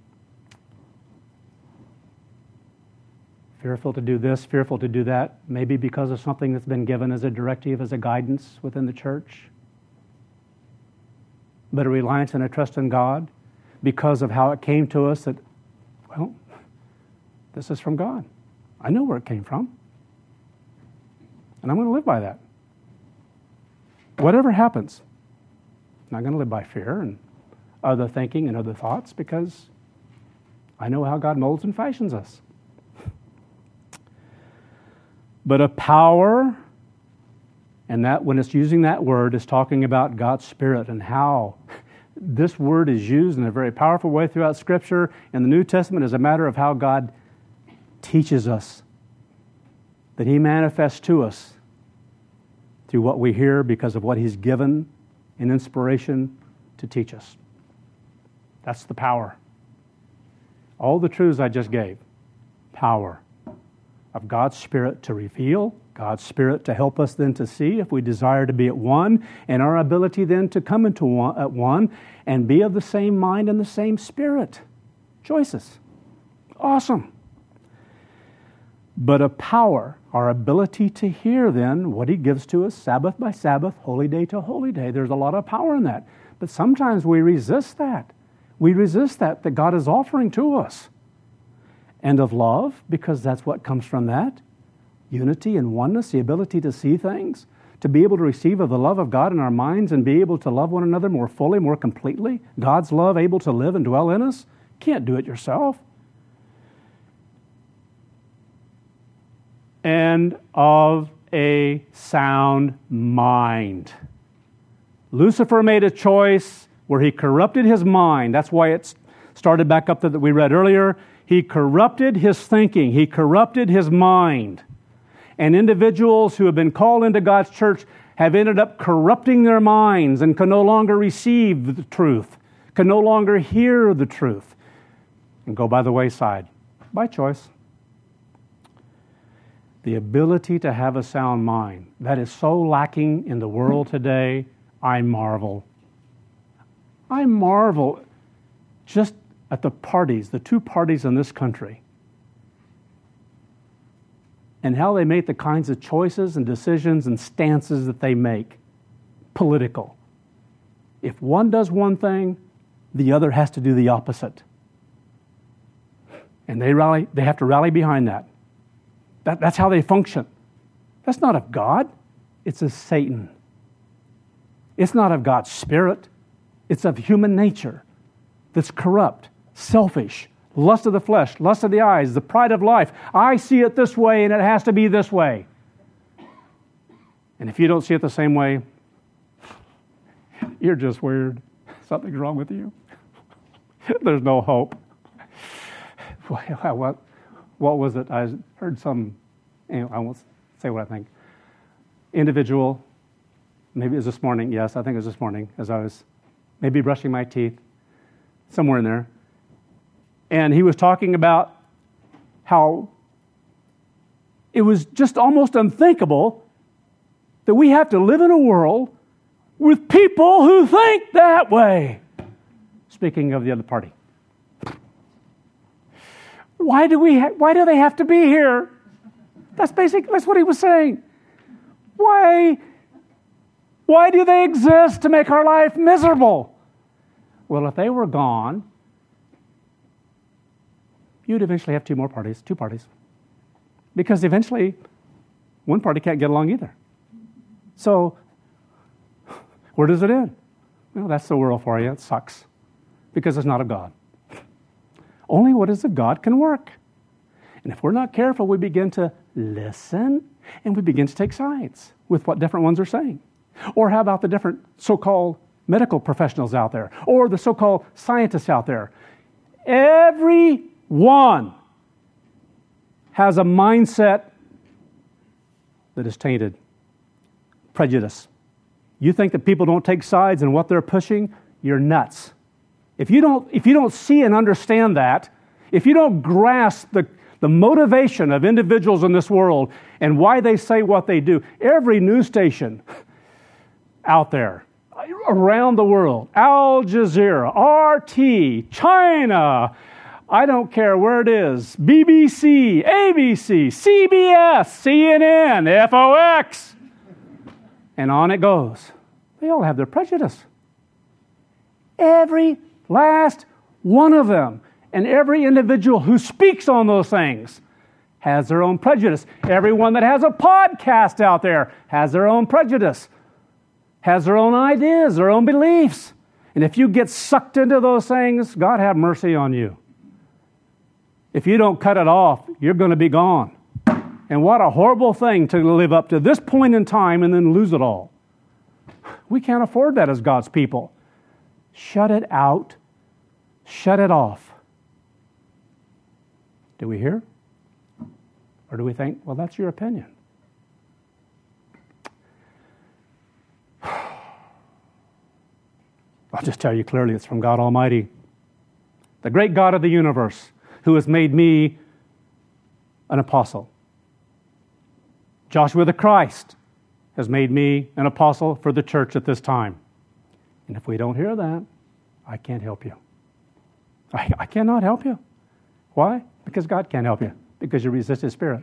A: fearful to do this, fearful to do that, maybe because of something that's been given as a directive, as a guidance within the church. But a reliance and a trust in God because of how it came to us that, well, this is from God. I know where it came from. And I'm going to live by that. Whatever happens, I'm not going to live by fear and other thinking and other thoughts because I know how God molds and fashions us. But a power, and that when it's using that word, is talking about God's Spirit and how this word is used in a very powerful way throughout Scripture in the New Testament as a matter of how God teaches us, that He manifests to us through what we hear because of what He's given in inspiration to teach us. That's the power. All the truths I just gave, power of God's Spirit to reveal, God's Spirit to help us then to see if we desire to be at one, and our ability then to come into one, at one and be of the same mind and the same Spirit. Choices. Awesome. But a power, our ability to hear then what He gives to us Sabbath by Sabbath, holy day to holy day. There's a lot of power in that. But sometimes we resist that. We resist that that God is offering to us. And of love, because that's what comes from that. Unity and oneness, the ability to see things, to be able to receive of the love of God in our minds and be able to love one another more fully, more completely. God's love able to live and dwell in us. Can't do it yourself. And of a sound mind. Lucifer made a choice where he corrupted his mind. That's why it started back up that we read earlier. He corrupted his thinking. He corrupted his mind. And individuals who have been called into God's church have ended up corrupting their minds and can no longer receive the truth, can no longer hear the truth, and go by the wayside by choice. The ability to have a sound mind, that is so lacking in the world today, I marvel. I marvel just at the parties, the two parties in this country, and how they make the kinds of choices and decisions and stances that they make. Political. If one does one thing, the other has to do the opposite. And they rally, they have to rally behind that. That that's how they function. That's not of God. It's of Satan. It's not of God's Spirit. It's of human nature that's corrupt, selfish, lust of the flesh, lust of the eyes, the pride of life. I see it this way and it has to be this way. And if you don't see it the same way, you're just weird. Something's wrong with you. There's no hope. What, what was it? I heard some, anyway, I won't say what I think. Individual, maybe it was this morning. Yes, I think it was this morning as I was maybe brushing my teeth, somewhere in there. And he was talking about how it was just almost unthinkable that we have to live in a world with people who think that way. Speaking of the other party. Why do we? Ha- why do they have to be here? That's basic. That's what he was saying. Why? Why do they exist to make our life miserable? Well, if they were gone, you'd eventually have two more parties, two parties, because eventually one party can't get along either. So, where does it end? Well, that's the world for you. It sucks because it's not of God. Only what is of God can work. And if we're not careful, we begin to listen and we begin to take sides with what different ones are saying. Or how about the different so-called medical professionals out there, or the so-called scientists out there? Every one has a mindset that is tainted. Prejudice. You think that people don't take sides in what they're pushing? You're nuts. If you don't, if you don't see and understand that, if you don't grasp the, the motivation of individuals in this world and why they say what they do, every news station out there, around the world, Al Jazeera, R T, China, I don't care where it is, B B C, A B C, C B S, C N N, F O X, and on it goes. They all have their prejudice. Every last one of them, and every individual who speaks on those things has their own prejudice. Everyone that has a podcast out there has their own prejudice, has their own ideas, their own beliefs. And if you get sucked into those things, God have mercy on you. If you don't cut it off, you're going to be gone. And what a horrible thing to live up to this point in time and then lose it all. We can't afford that as God's people. Shut it out. Shut it off. Do we hear? Or do we think, well, that's your opinion? I'll just tell you clearly, it's from God Almighty, the great God of the universe, who has made me an apostle. Joshua the Christ has made me an apostle for the church at this time. And if we don't hear that, I can't help you. I, I cannot help you. Why? Because God can't help you. Because you resist His Spirit.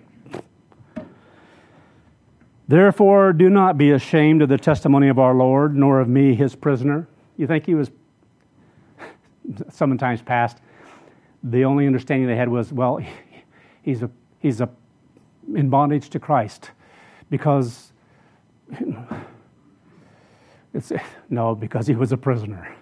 A: Therefore, do not be ashamed of the testimony of our Lord, nor of me, His prisoner. You think He was, sometimes past, the only understanding they had was, well, he's a he's a in bondage to Christ because it's no, because he was a prisoner.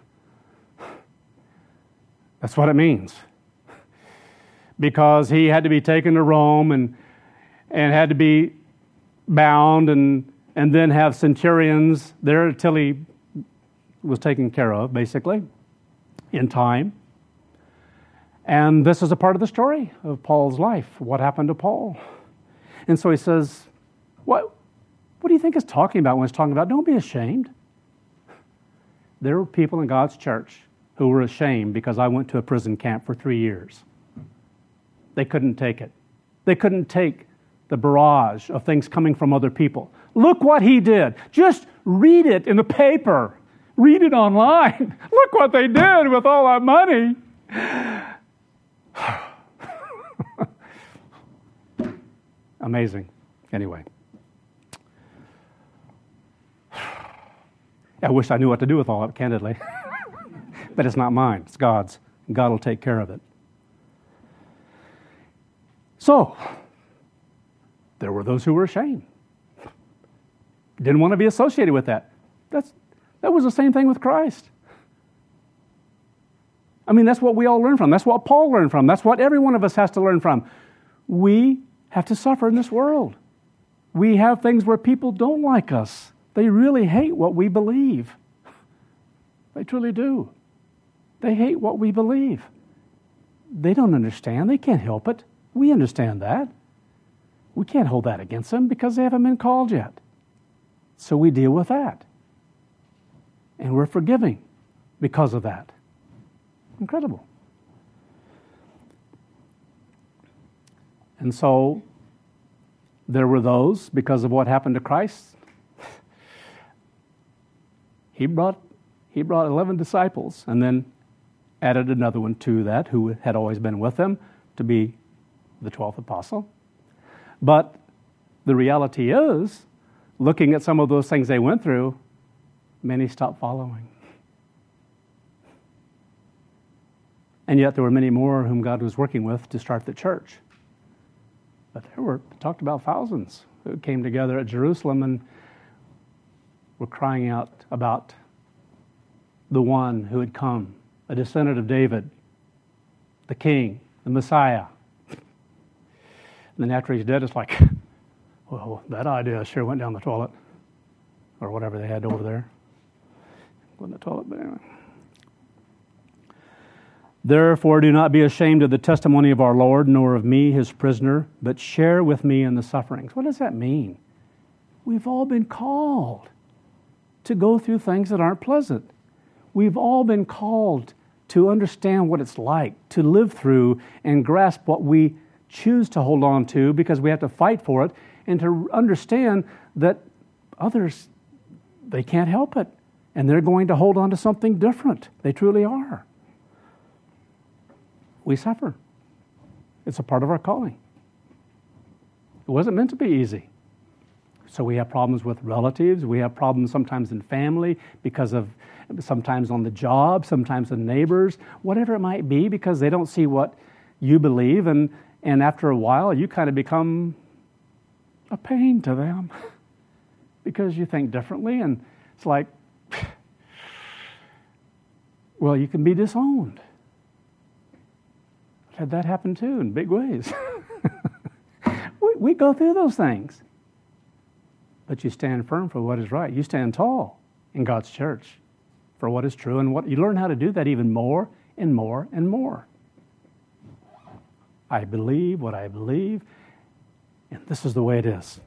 A: That's what it means. Because he had to be taken to Rome and and had to be bound and and then have centurions there until he was taken care of, basically, in time. And this is a part of the story of Paul's life, what happened to Paul. And so he says, what, what do you think he's talking about when he's talking about, don't be ashamed? There were people in God's church who were ashamed because I went to a prison camp for three years. They couldn't take it. They couldn't take the barrage of things coming from other people. Look what he did. Just read it in the paper. Read it online. Look what they did with all that money. Amazing. Anyway. I wish I knew what to do with all of it, candidly. But it's not mine. It's God's. God will take care of it. So, there were those who were ashamed. Didn't want to be associated with that. That's, that was the same thing with Christ. I mean, that's what we all learn from. That's what Paul learned from. That's what every one of us has to learn from. We have to suffer in this world. We have things where people don't like us. They really hate what we believe. They truly do. They hate what we believe. They don't understand. They can't help it. We understand that. We can't hold that against them because they haven't been called yet. So we deal with that. And we're forgiving because of that. Incredible. And so there were those, because of what happened to Christ, he brought he brought eleven disciples and then added another one to that who had always been with him to be the twelfth apostle. But the reality is, looking at some of those things they went through, many stopped following. And yet there were many more whom God was working with to start the church. But there were, talked about thousands who came together at Jerusalem and were crying out about the one who had come, a descendant of David, the king, the Messiah. And then after he's dead, it's like, well, that idea sure went down the toilet. Or whatever they had over there. Wasn't the toilet, but anyway. Therefore, do not be ashamed of the testimony of our Lord, nor of me, his prisoner, but share with me in the sufferings. What does that mean? We've all been called to go through things that aren't pleasant. We've all been called to understand what it's like to live through and grasp what we choose to hold on to because we have to fight for it, and to understand that others, they can't help it, and they're going to hold on to something different. They truly are. We suffer. It's a part of our calling. It wasn't meant to be easy. So we have problems with relatives. We have problems sometimes in family because of, sometimes on the job, sometimes with neighbors, whatever it might be, because they don't see what you believe. And, and after a while, you kind of become a pain to them because you think differently. And it's like, well, you can be disowned. I've had that happen too in big ways. we, we go through those things. But you stand firm for what is right. You stand tall in God's church for what is true. And what you learn how to do that even more and more and more. I believe what I believe, and this is the way it is.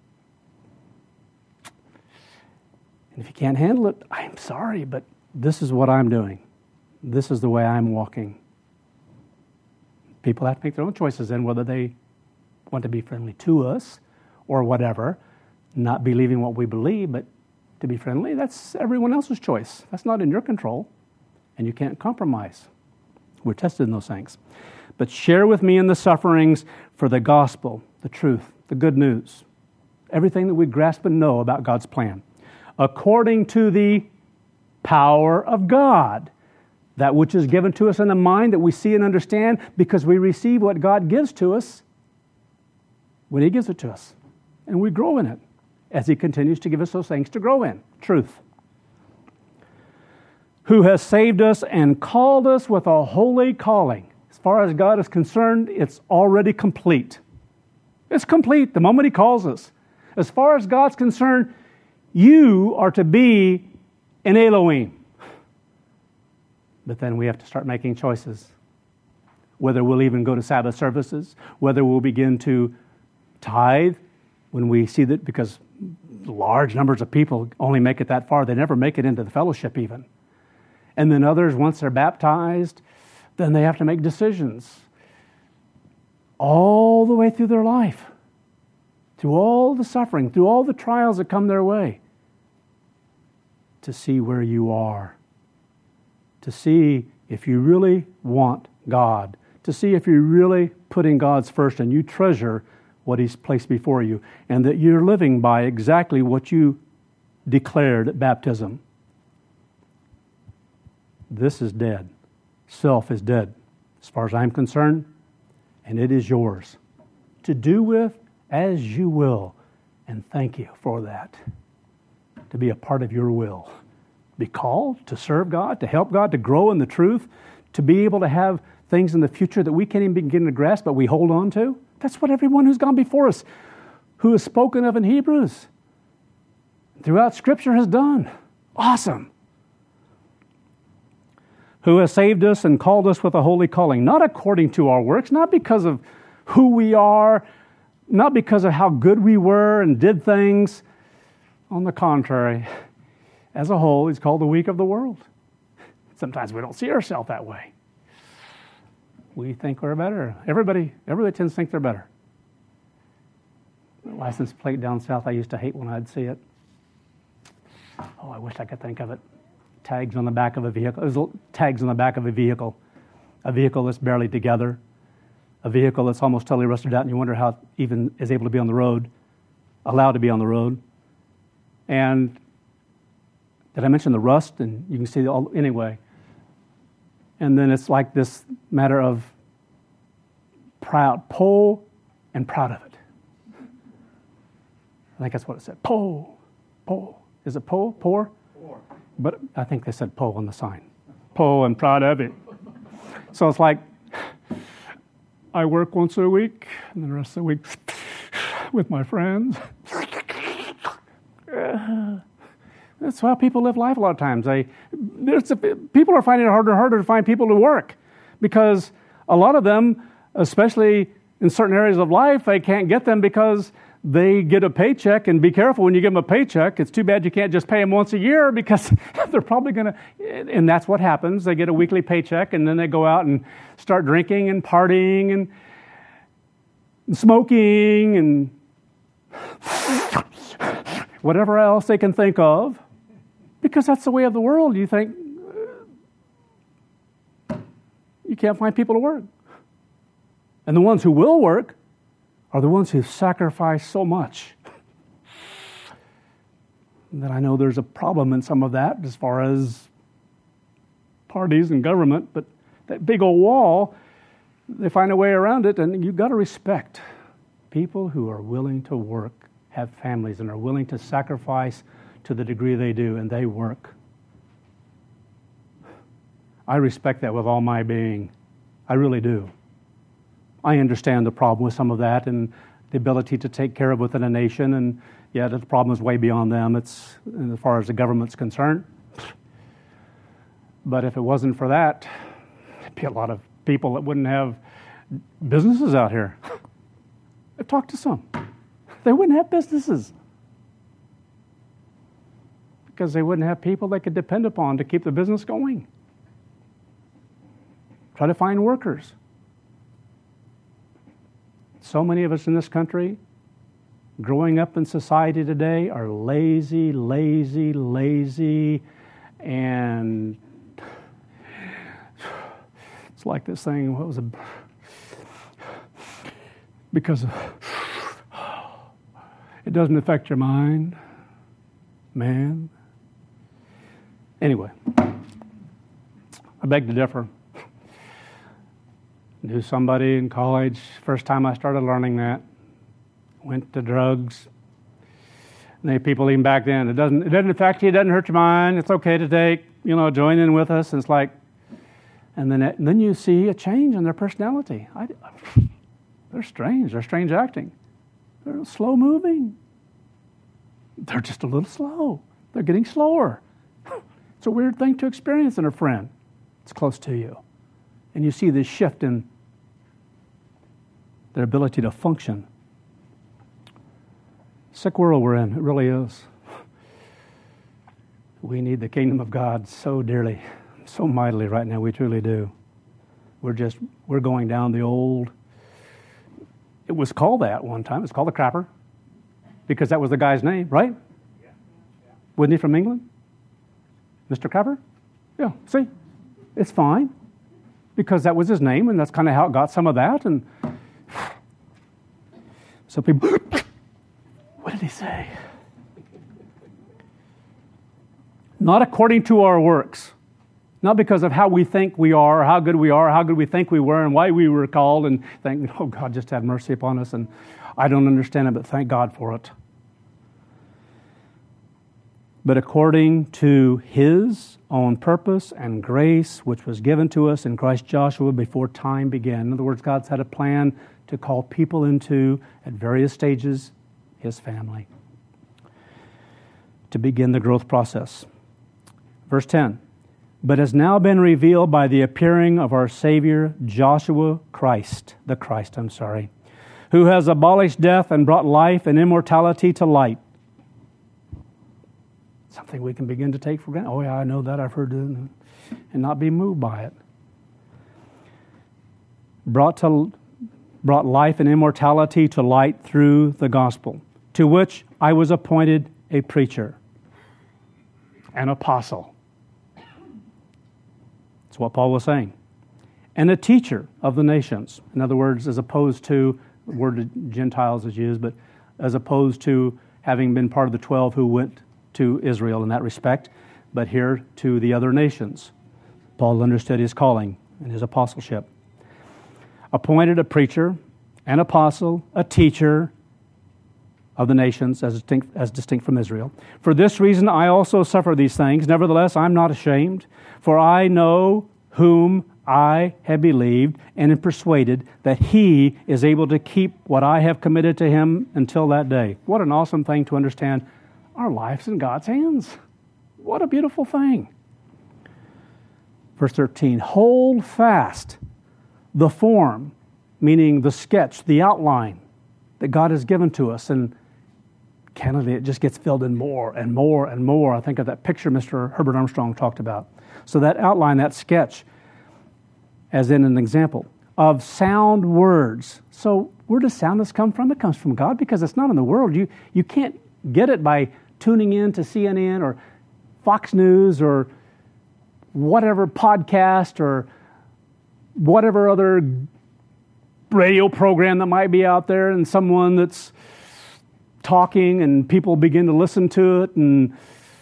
A: And if you can't handle it, I'm sorry, but this is what I'm doing. This is the way I'm walking. People have to make their own choices then, whether they want to be friendly to us or whatever. Not believing what we believe, but to be friendly, that's everyone else's choice. That's not in your control, and you can't compromise. We're tested in those things. But share with me in the sufferings for the gospel, the truth, the good news, everything that we grasp and know about God's plan, according to the power of God, that which is given to us in the mind that we see and understand because we receive what God gives to us when He gives it to us, and we grow in it as He continues to give us those things to grow in. Truth. Who has saved us and called us with a holy calling. As far as God is concerned, it's already complete. It's complete the moment He calls us. As far as God's concerned, you are to be an Elohim. But then we have to start making choices. Whether we'll even go to Sabbath services, whether we'll begin to tithe when we see that, because large numbers of people only make it that far. They never make it into the fellowship even. And then others, once they're baptized, then they have to make decisions all the way through their life, through all the suffering, through all the trials that come their way, to see where you are, to see if you really want God, to see if you're really putting God's first and you treasure what He's placed before you, and that you're living by exactly what you declared at baptism. This is dead. Self is dead, as far as I'm concerned, and it is yours to do with as you will. And thank you for that, to be a part of your will. Be called to serve God, to help God, to grow in the truth, to be able to have things in the future that we can't even begin to grasp, but we hold on to. That's what everyone who's gone before us, who is spoken of in Hebrews, throughout Scripture has done. Awesome. Who has saved us and called us with a holy calling, not according to our works, not because of who we are, not because of how good we were and did things. On the contrary, as a whole, He's called the weak of the world. Sometimes we don't see ourselves that way. We think we're better. Everybody, everybody tends to think they're better. The license plate down south, I used to hate when I'd see it. Oh, I wish I could think of it. Tags on the back of a vehicle. There's tags on the back of a vehicle. A vehicle that's barely together. A vehicle that's almost totally rusted out, and you wonder how it even is able to be on the road, allowed to be on the road. And did I mention the rust? And you can see all anyway. And then it's like this matter of proud, pull and proud of it. I think that's what it said. Pull, pull. Is it pull, pour? Pour. But I think they said pull on the sign. Pull and proud of it. So it's like, I work once a week, and then the rest of the week with my friends. That's how people live life a lot of times. They, there's a, people are finding it harder and harder to find people to work because a lot of them, especially in certain areas of life, they can't get them because they get a paycheck. And be careful when you give them a paycheck. It's too bad you can't just pay them once a year because they're probably going to, and that's what happens. They get a weekly paycheck and then they go out and start drinking and partying and, and smoking and whatever else they can think of. Because that's the way of the world. You think, you you can't find people to work. And the ones who will work are the ones who sacrifice so much that I know there's a problem in some of that as far as parties and government, but that big old wall, they find a way around it, and you've got to respect people who are willing to work, have families, and are willing to sacrifice to the degree they do, and they work. I respect that with all my being. I really do. I understand the problem with some of that and the ability to take care of within a nation, and yet the problem is way beyond them. It's as far as the government's concerned. But if it wasn't for that, there'd be a lot of people that wouldn't have businesses out here. I've talked to some. They wouldn't have businesses because they wouldn't have people they could depend upon to keep the business going. Try to find workers. So many of us in this country, growing up in society today, are lazy, lazy, lazy, and it's like this thing, what was it? Because of, it doesn't affect your mind, man. Anyway, I beg to differ. Knew somebody in college, first time I started learning that, went to drugs. And they people even back then, it doesn't it doesn't affect you, it doesn't hurt your mind, it's okay to take, you know, join in with us. And it's like, and then and then you see a change in their personality. I, they're strange, they're strange acting. They're slow moving. They're just a little slow. They're getting slower. It's a weird thing to experience in a friend. It's close to you. And you see this shift in their ability to function. Sick world we're in, it really is. We need the kingdom of God so dearly, so mightily right now, we truly do. We're just, we're going down the old, it was called that one time, it's called the crapper, because that was the guy's name, right? Yeah. Yeah. Wasn't he from England? Mister Crapper? Yeah, see, it's fine. Because that was his name, and that's kind of how it got some of that. And so people, what did he say? Not according to our works. Not because of how we think we are, or how good we are, or how good we think we were, and why we were called, and think, oh, God, just have mercy upon us. And I don't understand it, but thank God for it. But according to His own purpose and grace, which was given to us in Christ Joshua before time began. In other words, God's had a plan to call people into, at various stages, His family, to begin the growth process. Verse ten, but has now been revealed by the appearing of our Savior, Joshua Christ, the Christ, I'm sorry, who has abolished death and brought life and immortality to light. Something we can begin to take for granted. Oh yeah, I know that, I've heard it, and not be moved by it. Brought to brought life and immortality to light through the gospel, to which I was appointed a preacher, an apostle. That's what Paul was saying. And a teacher of the nations. In other words, as opposed to, the word Gentiles is used, but as opposed to having been part of the twelve who went to Israel in that respect, but here to the other nations. Paul understood his calling and his apostleship. Appointed a preacher, an apostle, a teacher of the nations as distinct, as distinct from Israel. For this reason I also suffer these things. Nevertheless, I'm not ashamed, for I know whom I have believed and am persuaded that He is able to keep what I have committed to Him until that day. What an awesome thing to understand. Our life's in God's hands. What a beautiful thing. Verse thirteen, hold fast the form, meaning the sketch, the outline that God has given to us. And candidly, it just gets filled in more and more and more. I think of that picture Mister Herbert Armstrong talked about. So that outline, that sketch, as in an example, of sound words. So where does soundness come from? It comes from God because it's not in the world. You, you can't get it by tuning in to C N N or Fox News or whatever podcast or whatever other radio program that might be out there, and someone that's talking and people begin to listen to it, and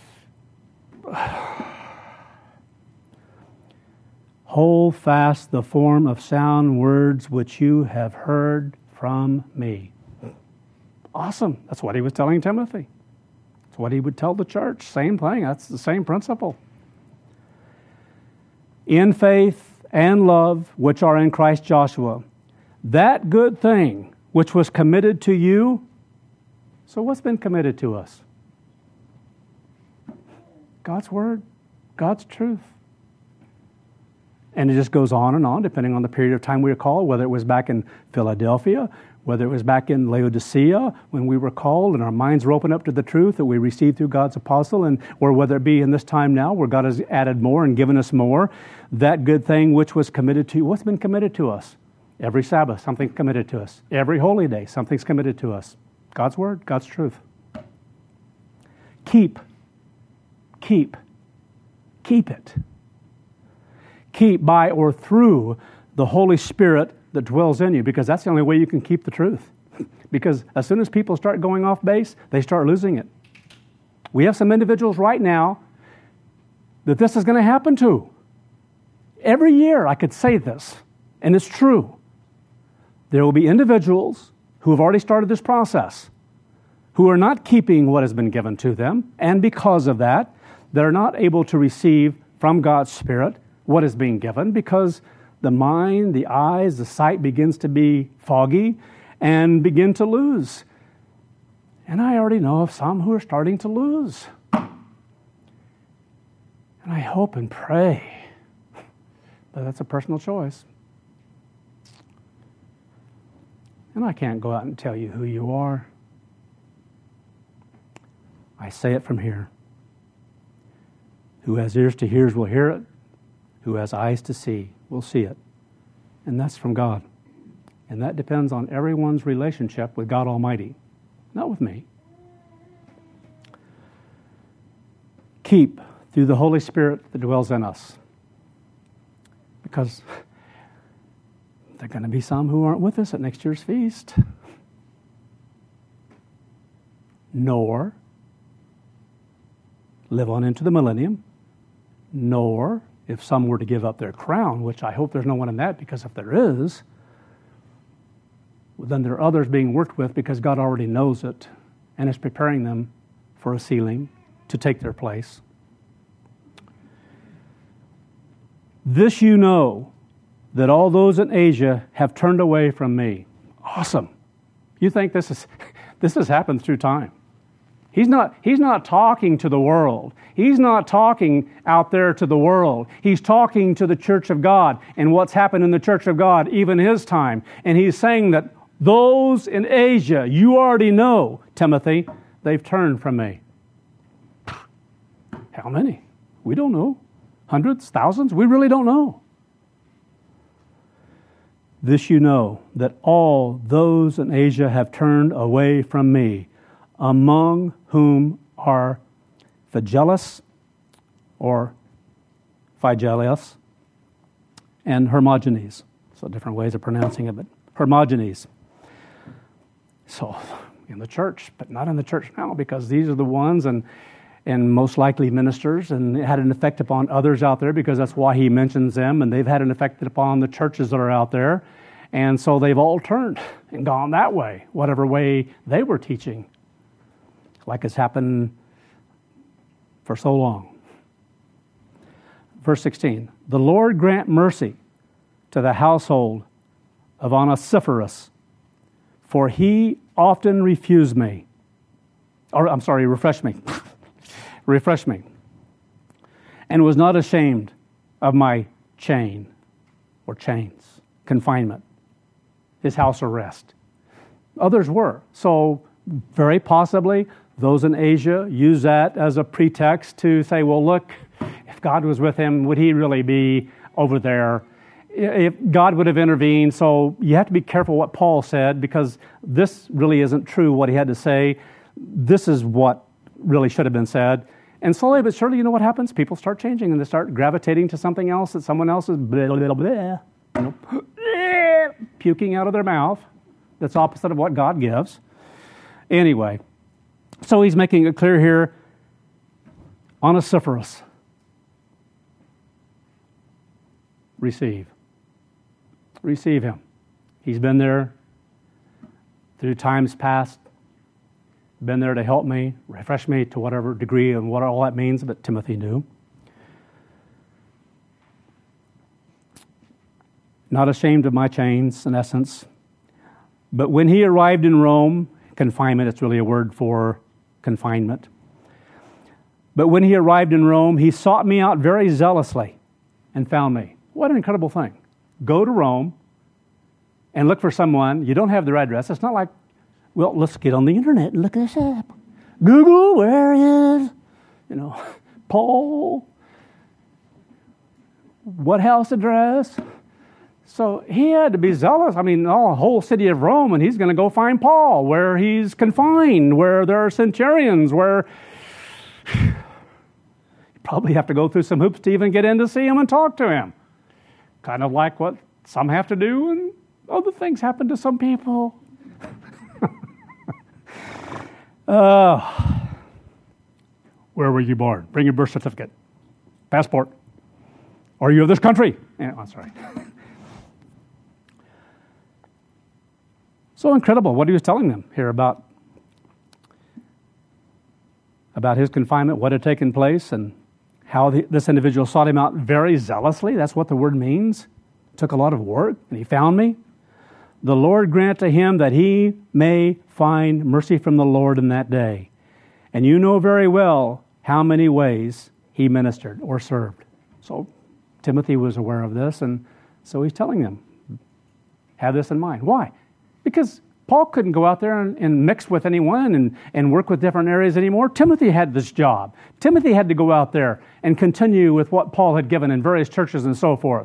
A: hold fast the form of sound words which you have heard from me. Awesome. That's what he was telling Timothy. That's what he would tell the church. Same thing. That's the same principle. In faith and love which are in Christ Joshua, that good thing which was committed to you. So what's been committed to us? God's Word, God's truth. And it just goes on and on, depending on the period of time we recall, whether it was back in Philadelphia, whether it was back in Laodicea, when we were called and our minds were opened up to the truth that we received through God's apostle, and or whether it be in this time now, where God has added more and given us more, that good thing which was committed to you. What's been committed to us? Every Sabbath, something's committed to us. Every holy day, something's committed to us. God's Word, God's truth. Keep. Keep. Keep it. Keep by or through the Holy Spirit that dwells in you, because that's the only way you can keep the truth. Because as soon as people start going off base, they start losing it. We have some individuals right now that this is going to happen to. Every year I could say this, and it's true. There will be individuals who have already started this process, who are not keeping what has been given to them, and because of that, they're not able to receive from God's Spirit what is being given, because the mind, the eyes, the sight begins to be foggy and begin to lose. And I already know of some who are starting to lose. And I hope and pray, but that's a personal choice. And I can't go out and tell you who you are. I say it from here. Who has ears to hear will hear it. Who has eyes to see will see it. And that's from God. And that depends on everyone's relationship with God Almighty, not with me. Keep through the Holy Spirit that dwells in us. Because there are going to be some who aren't with us at next year's feast. Nor live on into the millennium. Nor, if some were to give up their crown, which I hope there's no one in that, because if there is, well, then there are others being worked with, because God already knows it and is preparing them for a sealing to take their place. This you know, that all those in Asia have turned away from me. Awesome. You think this is this has happened through time. He's not, he's not talking to the world. He's not talking out there to the world. He's talking to the church of God and what's happened in the church of God, even his time. And he's saying that those in Asia, you already know, Timothy, they've turned from me. How many? We don't know. Hundreds, thousands? We really don't know. This you know, that all those in Asia have turned away from me, among whom are Phygellus, or Phygellus, and Hermogenes. So different ways of pronouncing it, but Hermogenes. So in the church, but not in the church now, because these are the ones, and and most likely ministers, and it had an effect upon others out there, because that's why he mentions them, and they've had an effect upon the churches that are out there. And so they've all turned and gone that way, whatever way they were teaching, like it's happened for so long. Verse sixteen, the Lord grant mercy to the household of Onesiphorus, for he often refused me. Or, I'm sorry, refresh me. refresh me. And was not ashamed of my chain, or chains, confinement, his house arrest. Others were. So very possibly those in Asia use that as a pretext to say, well, look, if God was with him, would he really be over there? If God would have intervened. So you have to be careful what Paul said, because this really isn't true what he had to say. This is what really should have been said. And slowly but surely, you know what happens? People start changing and they start gravitating to something else that someone else is blah, blah, blah, blah. you know, puking out of their mouth. That's opposite of what God gives. Anyway, so he's making it clear here, Onesiphorus, receive. Receive him. He's been there through times past, been there to help me, refresh me to whatever degree and what all that means, but Timothy knew. Not ashamed of my chains, in essence. But when he arrived in Rome, confinement, it's really a word for confinement. But when he arrived in Rome, he sought me out very zealously and found me. What an incredible thing. Go to Rome and look for someone. You don't have their address. It's not like, well, let's get on the internet and look this up. Google, where is, you know, Paul? What house address? So he had to be zealous. I mean, the whole city of Rome, and he's going to go find Paul, where he's confined, where there are centurions, where you probably have to go through some hoops to even get in to see him and talk to him. Kind of like what some have to do, and other things happen to some people. uh, where were you born? Bring your birth certificate, passport. Are you of this country? Yeah, I'm sorry. So incredible what he was telling them here about, about his confinement, what had taken place, and how the, this individual sought him out very zealously. That's what the word means. It took a lot of work, and he found me. The Lord grant to him that he may find mercy from the Lord in that day. And you know very well how many ways he ministered or served. So Timothy was aware of this, and so he's telling them, have this in mind. Why? Because Paul couldn't go out there and, and mix with anyone and, and work with different areas anymore. Timothy had this job. Timothy had to go out there and continue with what Paul had given in various churches and so forth.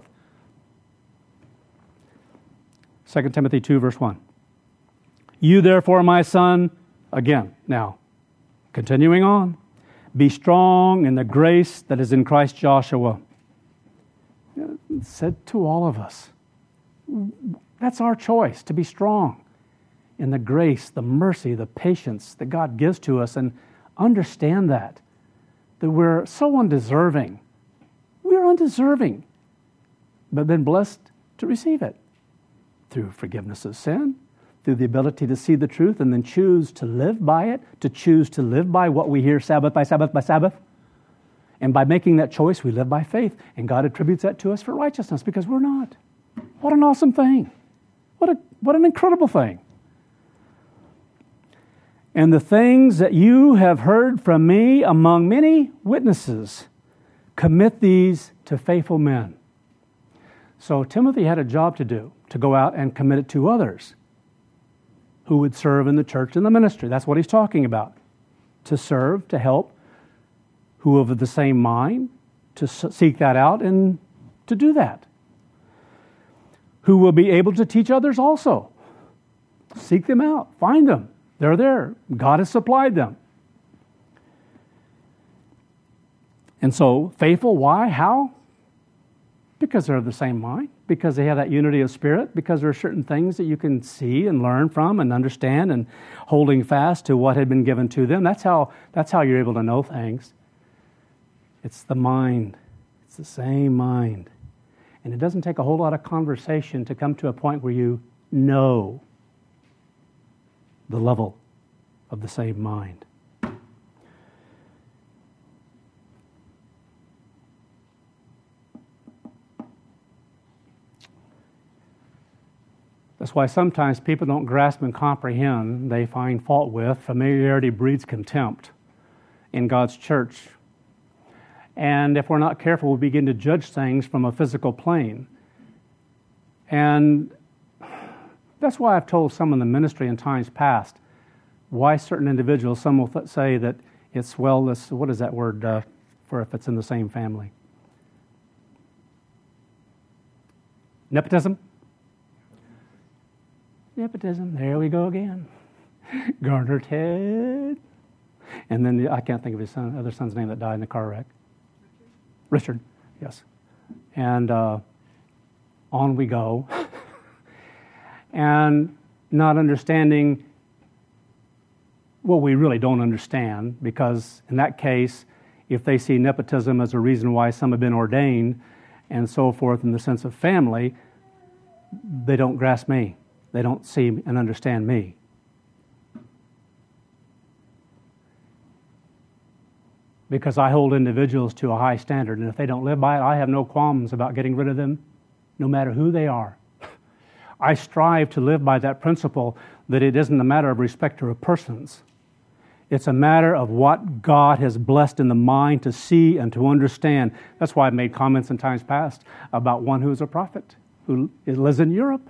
A: Second Timothy two, verse one. You therefore, my son, again, now, continuing on, be strong in the grace that is in Christ Joshua. It's said to all of us. That's our choice, to be strong in the grace, the mercy, the patience that God gives to us, and understand that, that we're so undeserving. We're undeserving, but been blessed to receive it through forgiveness of sin, through the ability to see the truth and then choose to live by it, to choose to live by what we hear Sabbath by Sabbath by Sabbath. And by making that choice, we live by faith, and God attributes that to us for righteousness because we're not. What an awesome thing. What a what an incredible thing. And the things that you have heard from me among many witnesses, commit these to faithful men. So Timothy had a job to do, to go out and commit it to others who would serve in the church and the ministry. That's what he's talking about. To serve, to help, who are of the same mind, to seek that out and to do that. Who will be able to teach others also. Seek them out. Find them. They're there. God has supplied them. And so, faithful, why? How? Because they're of the same mind. Because they have that unity of spirit. Because there are certain things that you can see and learn from and understand, and holding fast to what had been given to them. That's how, that's how you're able to know things. It's the mind. It's the same mind. And it doesn't take a whole lot of conversation to come to a point where you know the level of the same mind. That's why sometimes people don't grasp and comprehend, they find fault with. Familiarity breeds contempt in God's church. And if we're not careful, we begin to judge things from a physical plane. And that's why I've told some in the ministry in times past why certain individuals, some will th- say that it's, well, this, what is that word uh, for if it's in the same family? Nepotism? Nepotism, there we go again. Garner Ted. And then the, I can't think of his son, other son's name that died in the car wreck. Richard, yes. And uh, on we go. And not understanding what we really don't understand, because in that case, if they see nepotism as a reason why some have been ordained and so forth in the sense of family, they don't grasp me. They don't see and understand me. Because I hold individuals to a high standard, and if they don't live by it, I have no qualms about getting rid of them, no matter who they are. I strive to live by that principle that it isn't a matter of respect to persons. It's a matter of what God has blessed in the mind to see and to understand. That's why I've made comments in times past about one who is a prophet, who lives in Europe.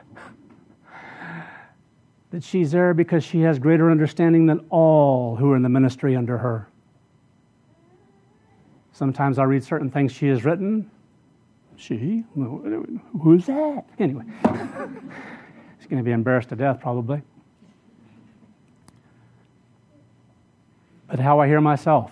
A: That she's there because she has greater understanding than all who are in the ministry under her. Sometimes I read certain things she has written. She? Who's that? Anyway. She's going to be embarrassed to death, probably. But how I hear myself.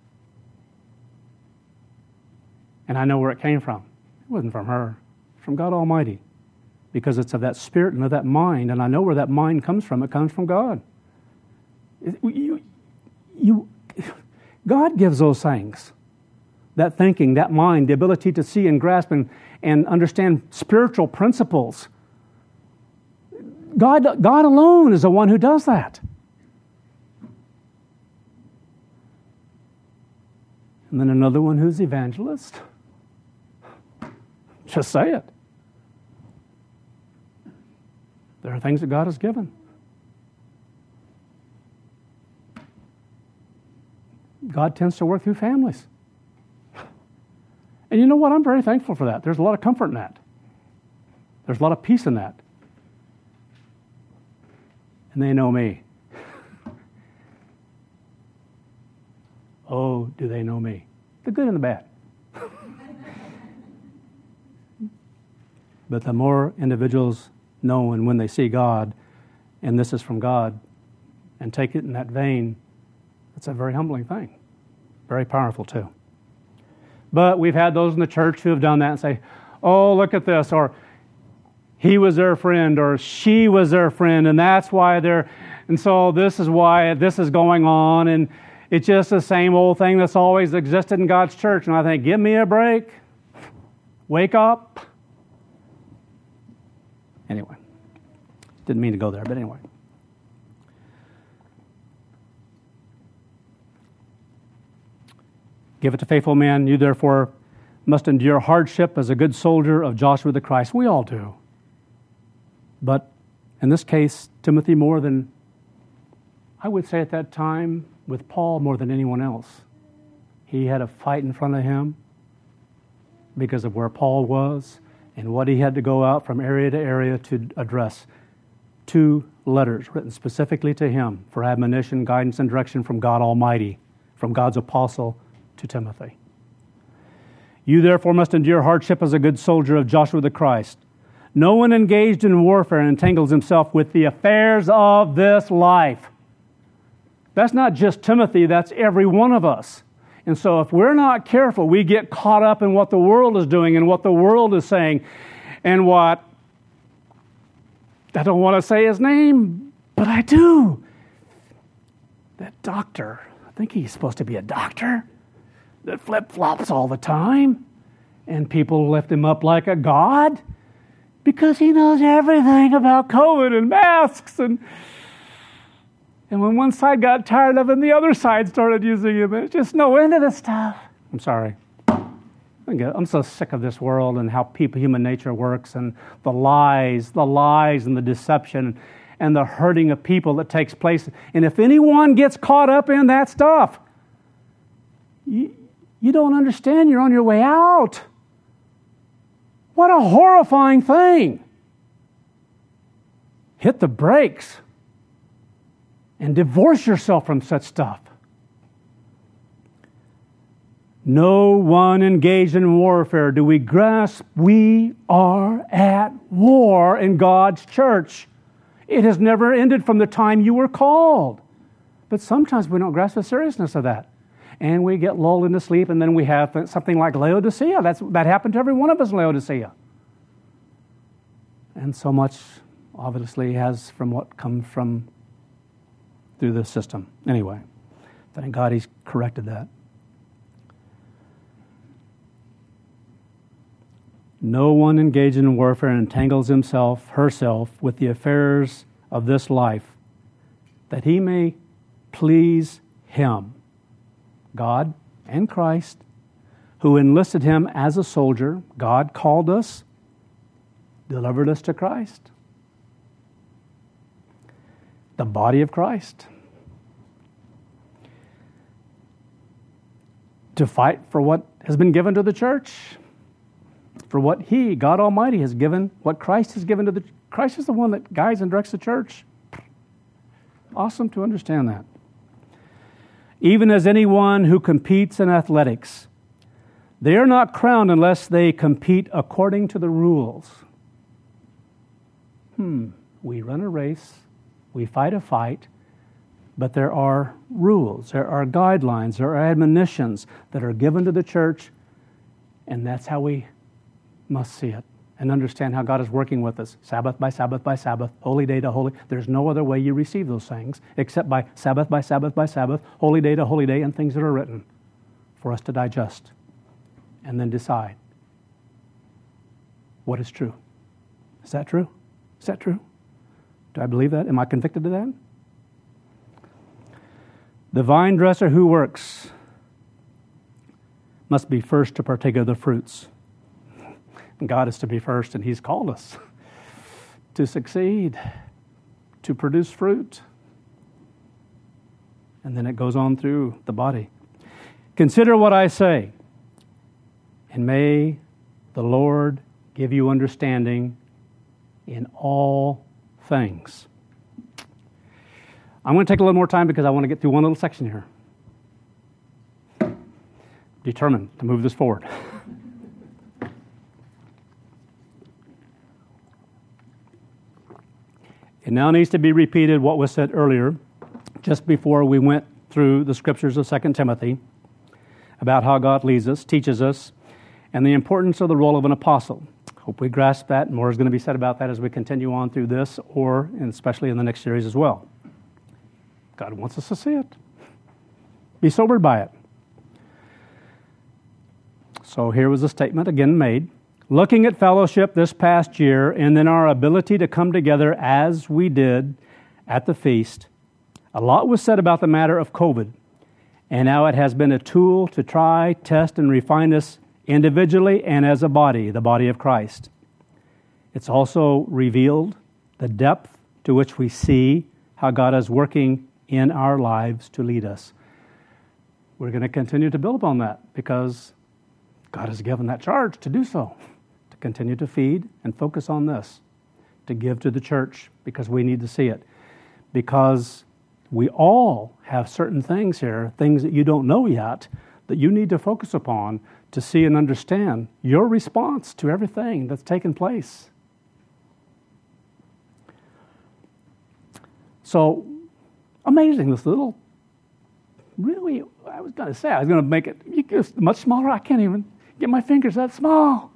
A: And I know where it came from. It wasn't from her. It's from God Almighty. Because it's of that spirit and of that mind. And I know where that mind comes from. It comes from God. It, you, you, God gives those things. That thinking, that mind, the ability to see and grasp and, and understand spiritual principles. God, God alone is the one who does that. And then another one who's evangelist. Just say it. There are things that God has given. God tends to work through families. And you know what? I'm very thankful for that. There's a lot of comfort in that. There's a lot of peace in that. And they know me. Oh, do they know me? The good and the bad. But the more individuals know and when they see God, and this is from God, and take it in that vein, it's a very humbling thing. Very powerful too. But we've had those in the church who have done that and say, oh, look at this, or he was their friend, or she was their friend, and that's why they're, and so this is why this is going on, and it's just the same old thing that's always existed in God's church. And I think, give me a break. Wake up. Anyway, didn't mean to go there, but anyway. Give it to faithful men. You therefore must endure hardship as a good soldier of Joshua the Christ. We all do. But in this case, Timothy more than, I would say at that time, with Paul more than anyone else. He had a fight in front of him because of where Paul was and what he had to go out from area to area to address. Two letters written specifically to him for admonition, guidance, and direction from God Almighty, from God's apostle to Timothy. You therefore must endure hardship as a good soldier of Joshua the Christ. No one engaged in warfare entangles himself with the affairs of this life. That's not just Timothy, that's every one of us. And so if we're not careful, we get caught up in what the world is doing and what the world is saying and what, I don't want to say his name, but I do. That doctor, I think he's supposed to be a doctor, that flip-flops all the time, and people lift him up like a god because he knows everything about COVID and masks. And and when one side got tired of him, the other side started using him. It's just no end of this stuff. I'm sorry. I'm so sick of this world and how people, human nature works, and the lies, the lies and the deception and the hurting of people that takes place. And if anyone gets caught up in that stuff, you, you don't understand you're on your way out. What a horrifying thing. Hit the brakes and divorce yourself from such stuff. No one engaged in warfare. Do we grasp? We are at war in God's church. It has never ended from the time you were called. But sometimes we don't grasp the seriousness of that. And we get lulled into sleep, and then we have something like Laodicea. That's, that happened to every one of us in Laodicea. And so much, obviously, has from what comes from through the system. Anyway, thank God he's corrected that. No one engaged in warfare entangles himself, herself, with the affairs of this life, that he may please him, God and Christ, who enlisted him as a soldier. God called us, delivered us to Christ, the body of Christ, to fight for what has been given to the church, for what He, God Almighty, has given, what Christ has given to the Christ is the one that guides and directs the church. Awesome to understand that. Even as anyone who competes in athletics, they are not crowned unless they compete according to the rules. Hmm, we run a race, we fight a fight, but there are rules, there are guidelines, there are admonitions that are given to the church, and that's how we must see it and understand how God is working with us, Sabbath by Sabbath by Sabbath, holy day to holy. There's no other way you receive those things except by Sabbath by Sabbath by Sabbath, holy day to holy day, and things that are written for us to digest and then decide what is true. Is that true? Is that true? Do I believe that? Am I convicted of that? The vine dresser who works must be first to partake of the fruits. God is to be first, and He's called us to succeed, to produce fruit. And then it goes on through the body. Consider what I say, and may the Lord give you understanding in all things. I'm going to take a little more time because I want to get through one little section here. Determined to move this forward. It now needs to be repeated what was said earlier, just before we went through the scriptures of Second Timothy, about how God leads us, teaches us, and the importance of the role of an apostle. Hope we grasp that. More is going to be said about that as we continue on through this, or and especially in the next series as well. God wants us to see it. Be sobered by it. So here was a statement again made. Looking at fellowship this past year and then our ability to come together as we did at the feast, a lot was said about the matter of COVID, and how it has been a tool to try, test, and refine us individually and as a body, the body of Christ. It's also revealed the depth to which we see how God is working in our lives to lead us. We're going to continue to build upon that because God has given that charge to do so, to continue to feed and focus on this, to give to the church because we need to see it. Because we all have certain things here, things that you don't know yet, that you need to focus upon to see and understand your response to everything that's taken place. So, amazing, this little, really, I was going to say, I was going to make it much smaller. I can't even get my fingers that small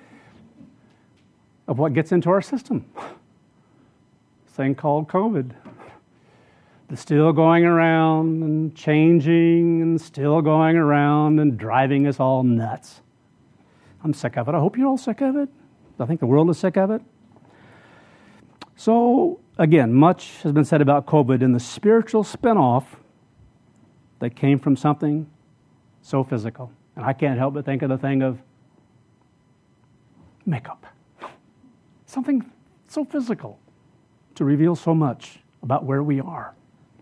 A: of what gets into our system. This thing called COVID. That's still going around and changing and still going around and driving us all nuts. I'm sick of it. I hope you're all sick of it. I think the world is sick of it. So, again, much has been said about COVID and the spiritual spinoff that came from something so physical. And I can't help but think of the thing of makeup. Something so physical to reveal so much about where we are.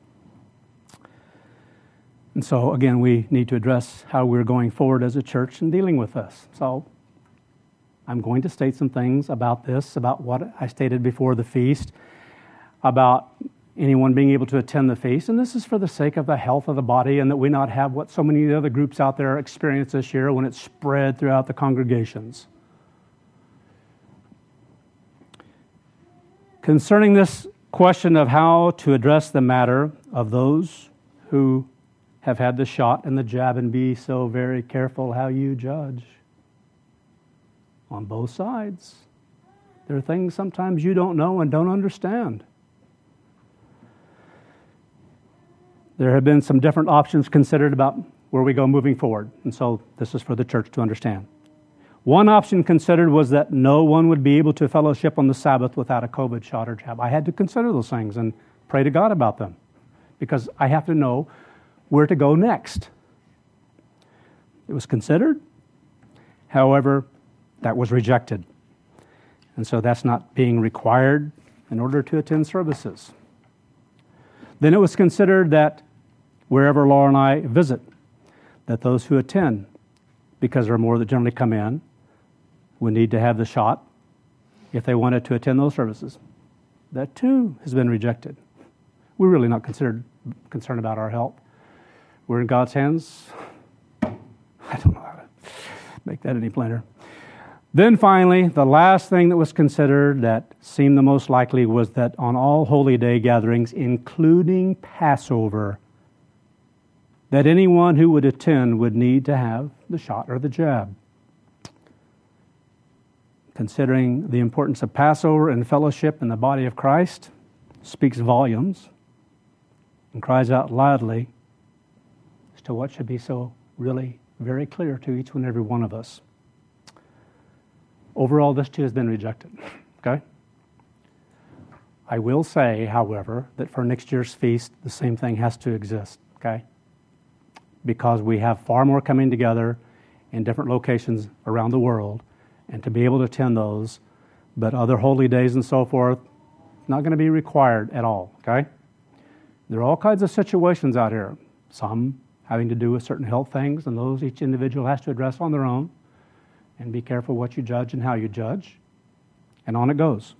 A: And so, again, we need to address how we're going forward as a church and dealing with this. So, I'm going to state some things about this, about what I stated before the feast, about anyone being able to attend the feast. And this is for the sake of the health of the body and that we not have what so many other groups out there experienced this year when it spread throughout the congregations. Concerning this question of how to address the matter of those who have had the shot and the jab, and be so very careful how you judge on both sides. There are things sometimes you don't know and don't understand. There have been some different options considered about where we go moving forward, and so this is for the church to understand. One option considered was that no one would be able to fellowship on the Sabbath without a COVID shot or jab. I had to consider those things and pray to God about them because I have to know where to go next. It was considered. However, that was rejected. And so that's not being required in order to attend services. Then it was considered that wherever Laura and I visit, that those who attend, because there are more that generally come in, would need to have the shot if they wanted to attend those services. That too has been rejected. We're really not considered concerned about our health. We're in God's hands. I don't know how to make that any plainer. Then finally, the last thing that was considered that seemed the most likely was that on all holy day gatherings, including Passover, that anyone who would attend would need to have the shot or the jab. Considering the importance of Passover and fellowship in the body of Christ, speaks volumes and cries out loudly as to what should be so really very clear to each and every one of us. Overall, this too has been rejected. Okay? I will say, however, that for next year's feast, the same thing has to exist. Okay? Because we have far more coming together in different locations around the world, and to be able to attend those, but other holy days and so forth, not going to be required at all. Okay? There are all kinds of situations out here. Some having to do with certain health things, and those each individual has to address on their own. And be careful what you judge and how you judge. And on it goes.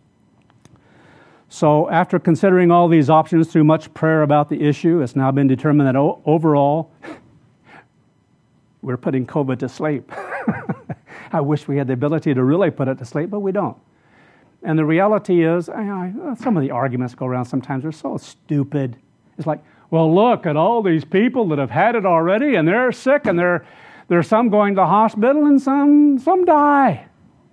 A: So after considering all these options through much prayer about the issue, it's now been determined that o- overall, we're putting COVID to sleep. I wish we had the ability to really put it to sleep, but we don't. And the reality is, I, I, some of the arguments go around sometimes are so stupid. It's like, well, look at all these people that have had it already, and they're sick, and they're there's some going to the hospital, and some some die.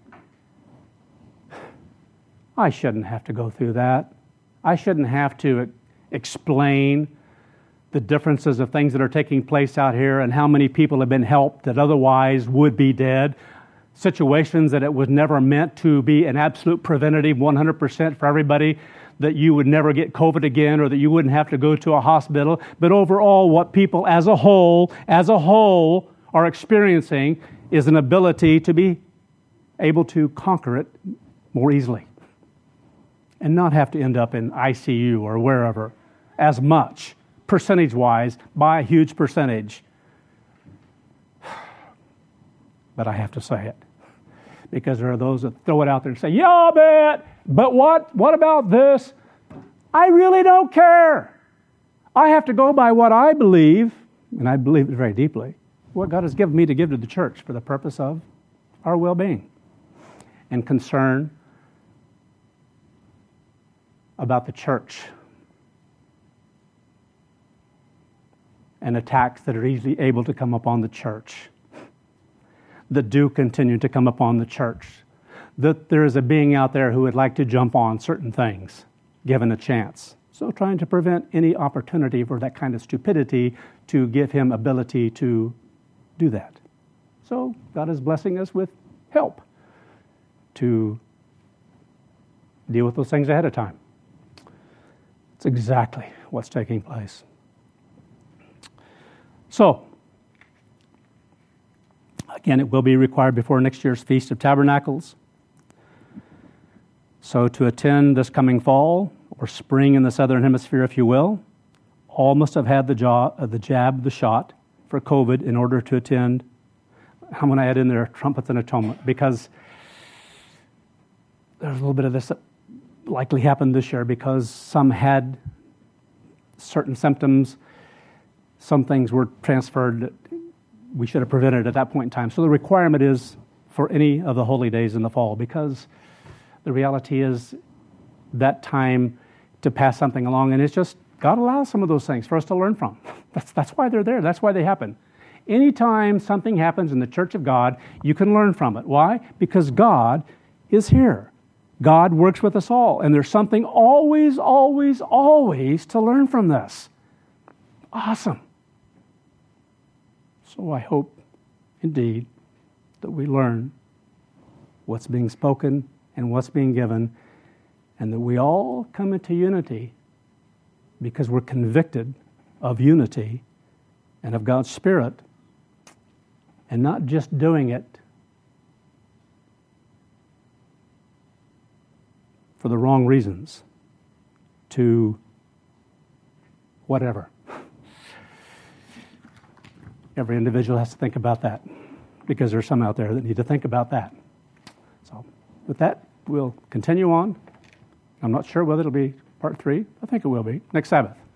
A: I shouldn't have to go through that. I shouldn't have to explain the differences of things that are taking place out here and how many people have been helped that otherwise would be dead. Situations that it was never meant to be an absolute preventative one hundred percent for everybody, that you would never get COVID again or that you wouldn't have to go to a hospital. But overall, what people as a whole, as a whole, are experiencing is an ability to be able to conquer it more easily and not have to end up in I C U or wherever as much, percentage-wise, by a huge percentage. But I have to say it because there are those that throw it out there and say, yeah, bet, but what? What about this? I really don't care. I have to go by what I believe, and I believe it very deeply, what God has given me to give to the church for the purpose of our well-being and concern about the church and attacks that are easily able to come upon the church, that do continue to come upon the church, that there is a being out there who would like to jump on certain things given a chance. So trying to prevent any opportunity for that kind of stupidity to give him ability to do that. So God is blessing us with help to deal with those things ahead of time. It's exactly what's taking place. So, again, it will be required before next year's Feast of Tabernacles. So to attend this coming fall, or spring in the southern hemisphere, if you will, all must have had the, jaw, uh, the jab, the shot for COVID in order to attend. I'm going to add in there trumpets and atonement, because there's a little bit of this that likely happened this year because some had certain symptoms. Some things were transferred that we should have prevented at that point in time. So the requirement is for any of the holy days in the fall, because the reality is that time to pass something along, and it's just, God allows some of those things for us to learn from. That's, that's why they're there. That's why they happen. Anytime something happens in the church of God, you can learn from it. Why? Because God is here. God works with us all, and there's something always, always, always to learn from this. Awesome. So I hope, indeed, that we learn what's being spoken and what's being given, and that we all come into unity because we're convicted of unity and of God's Spirit, and not just doing it for the wrong reasons, to whatever. Every individual has to think about that, because there's some out there that need to think about that. So with that, we'll continue on. I'm not sure whether it'll be part three. I think it will be next Sabbath.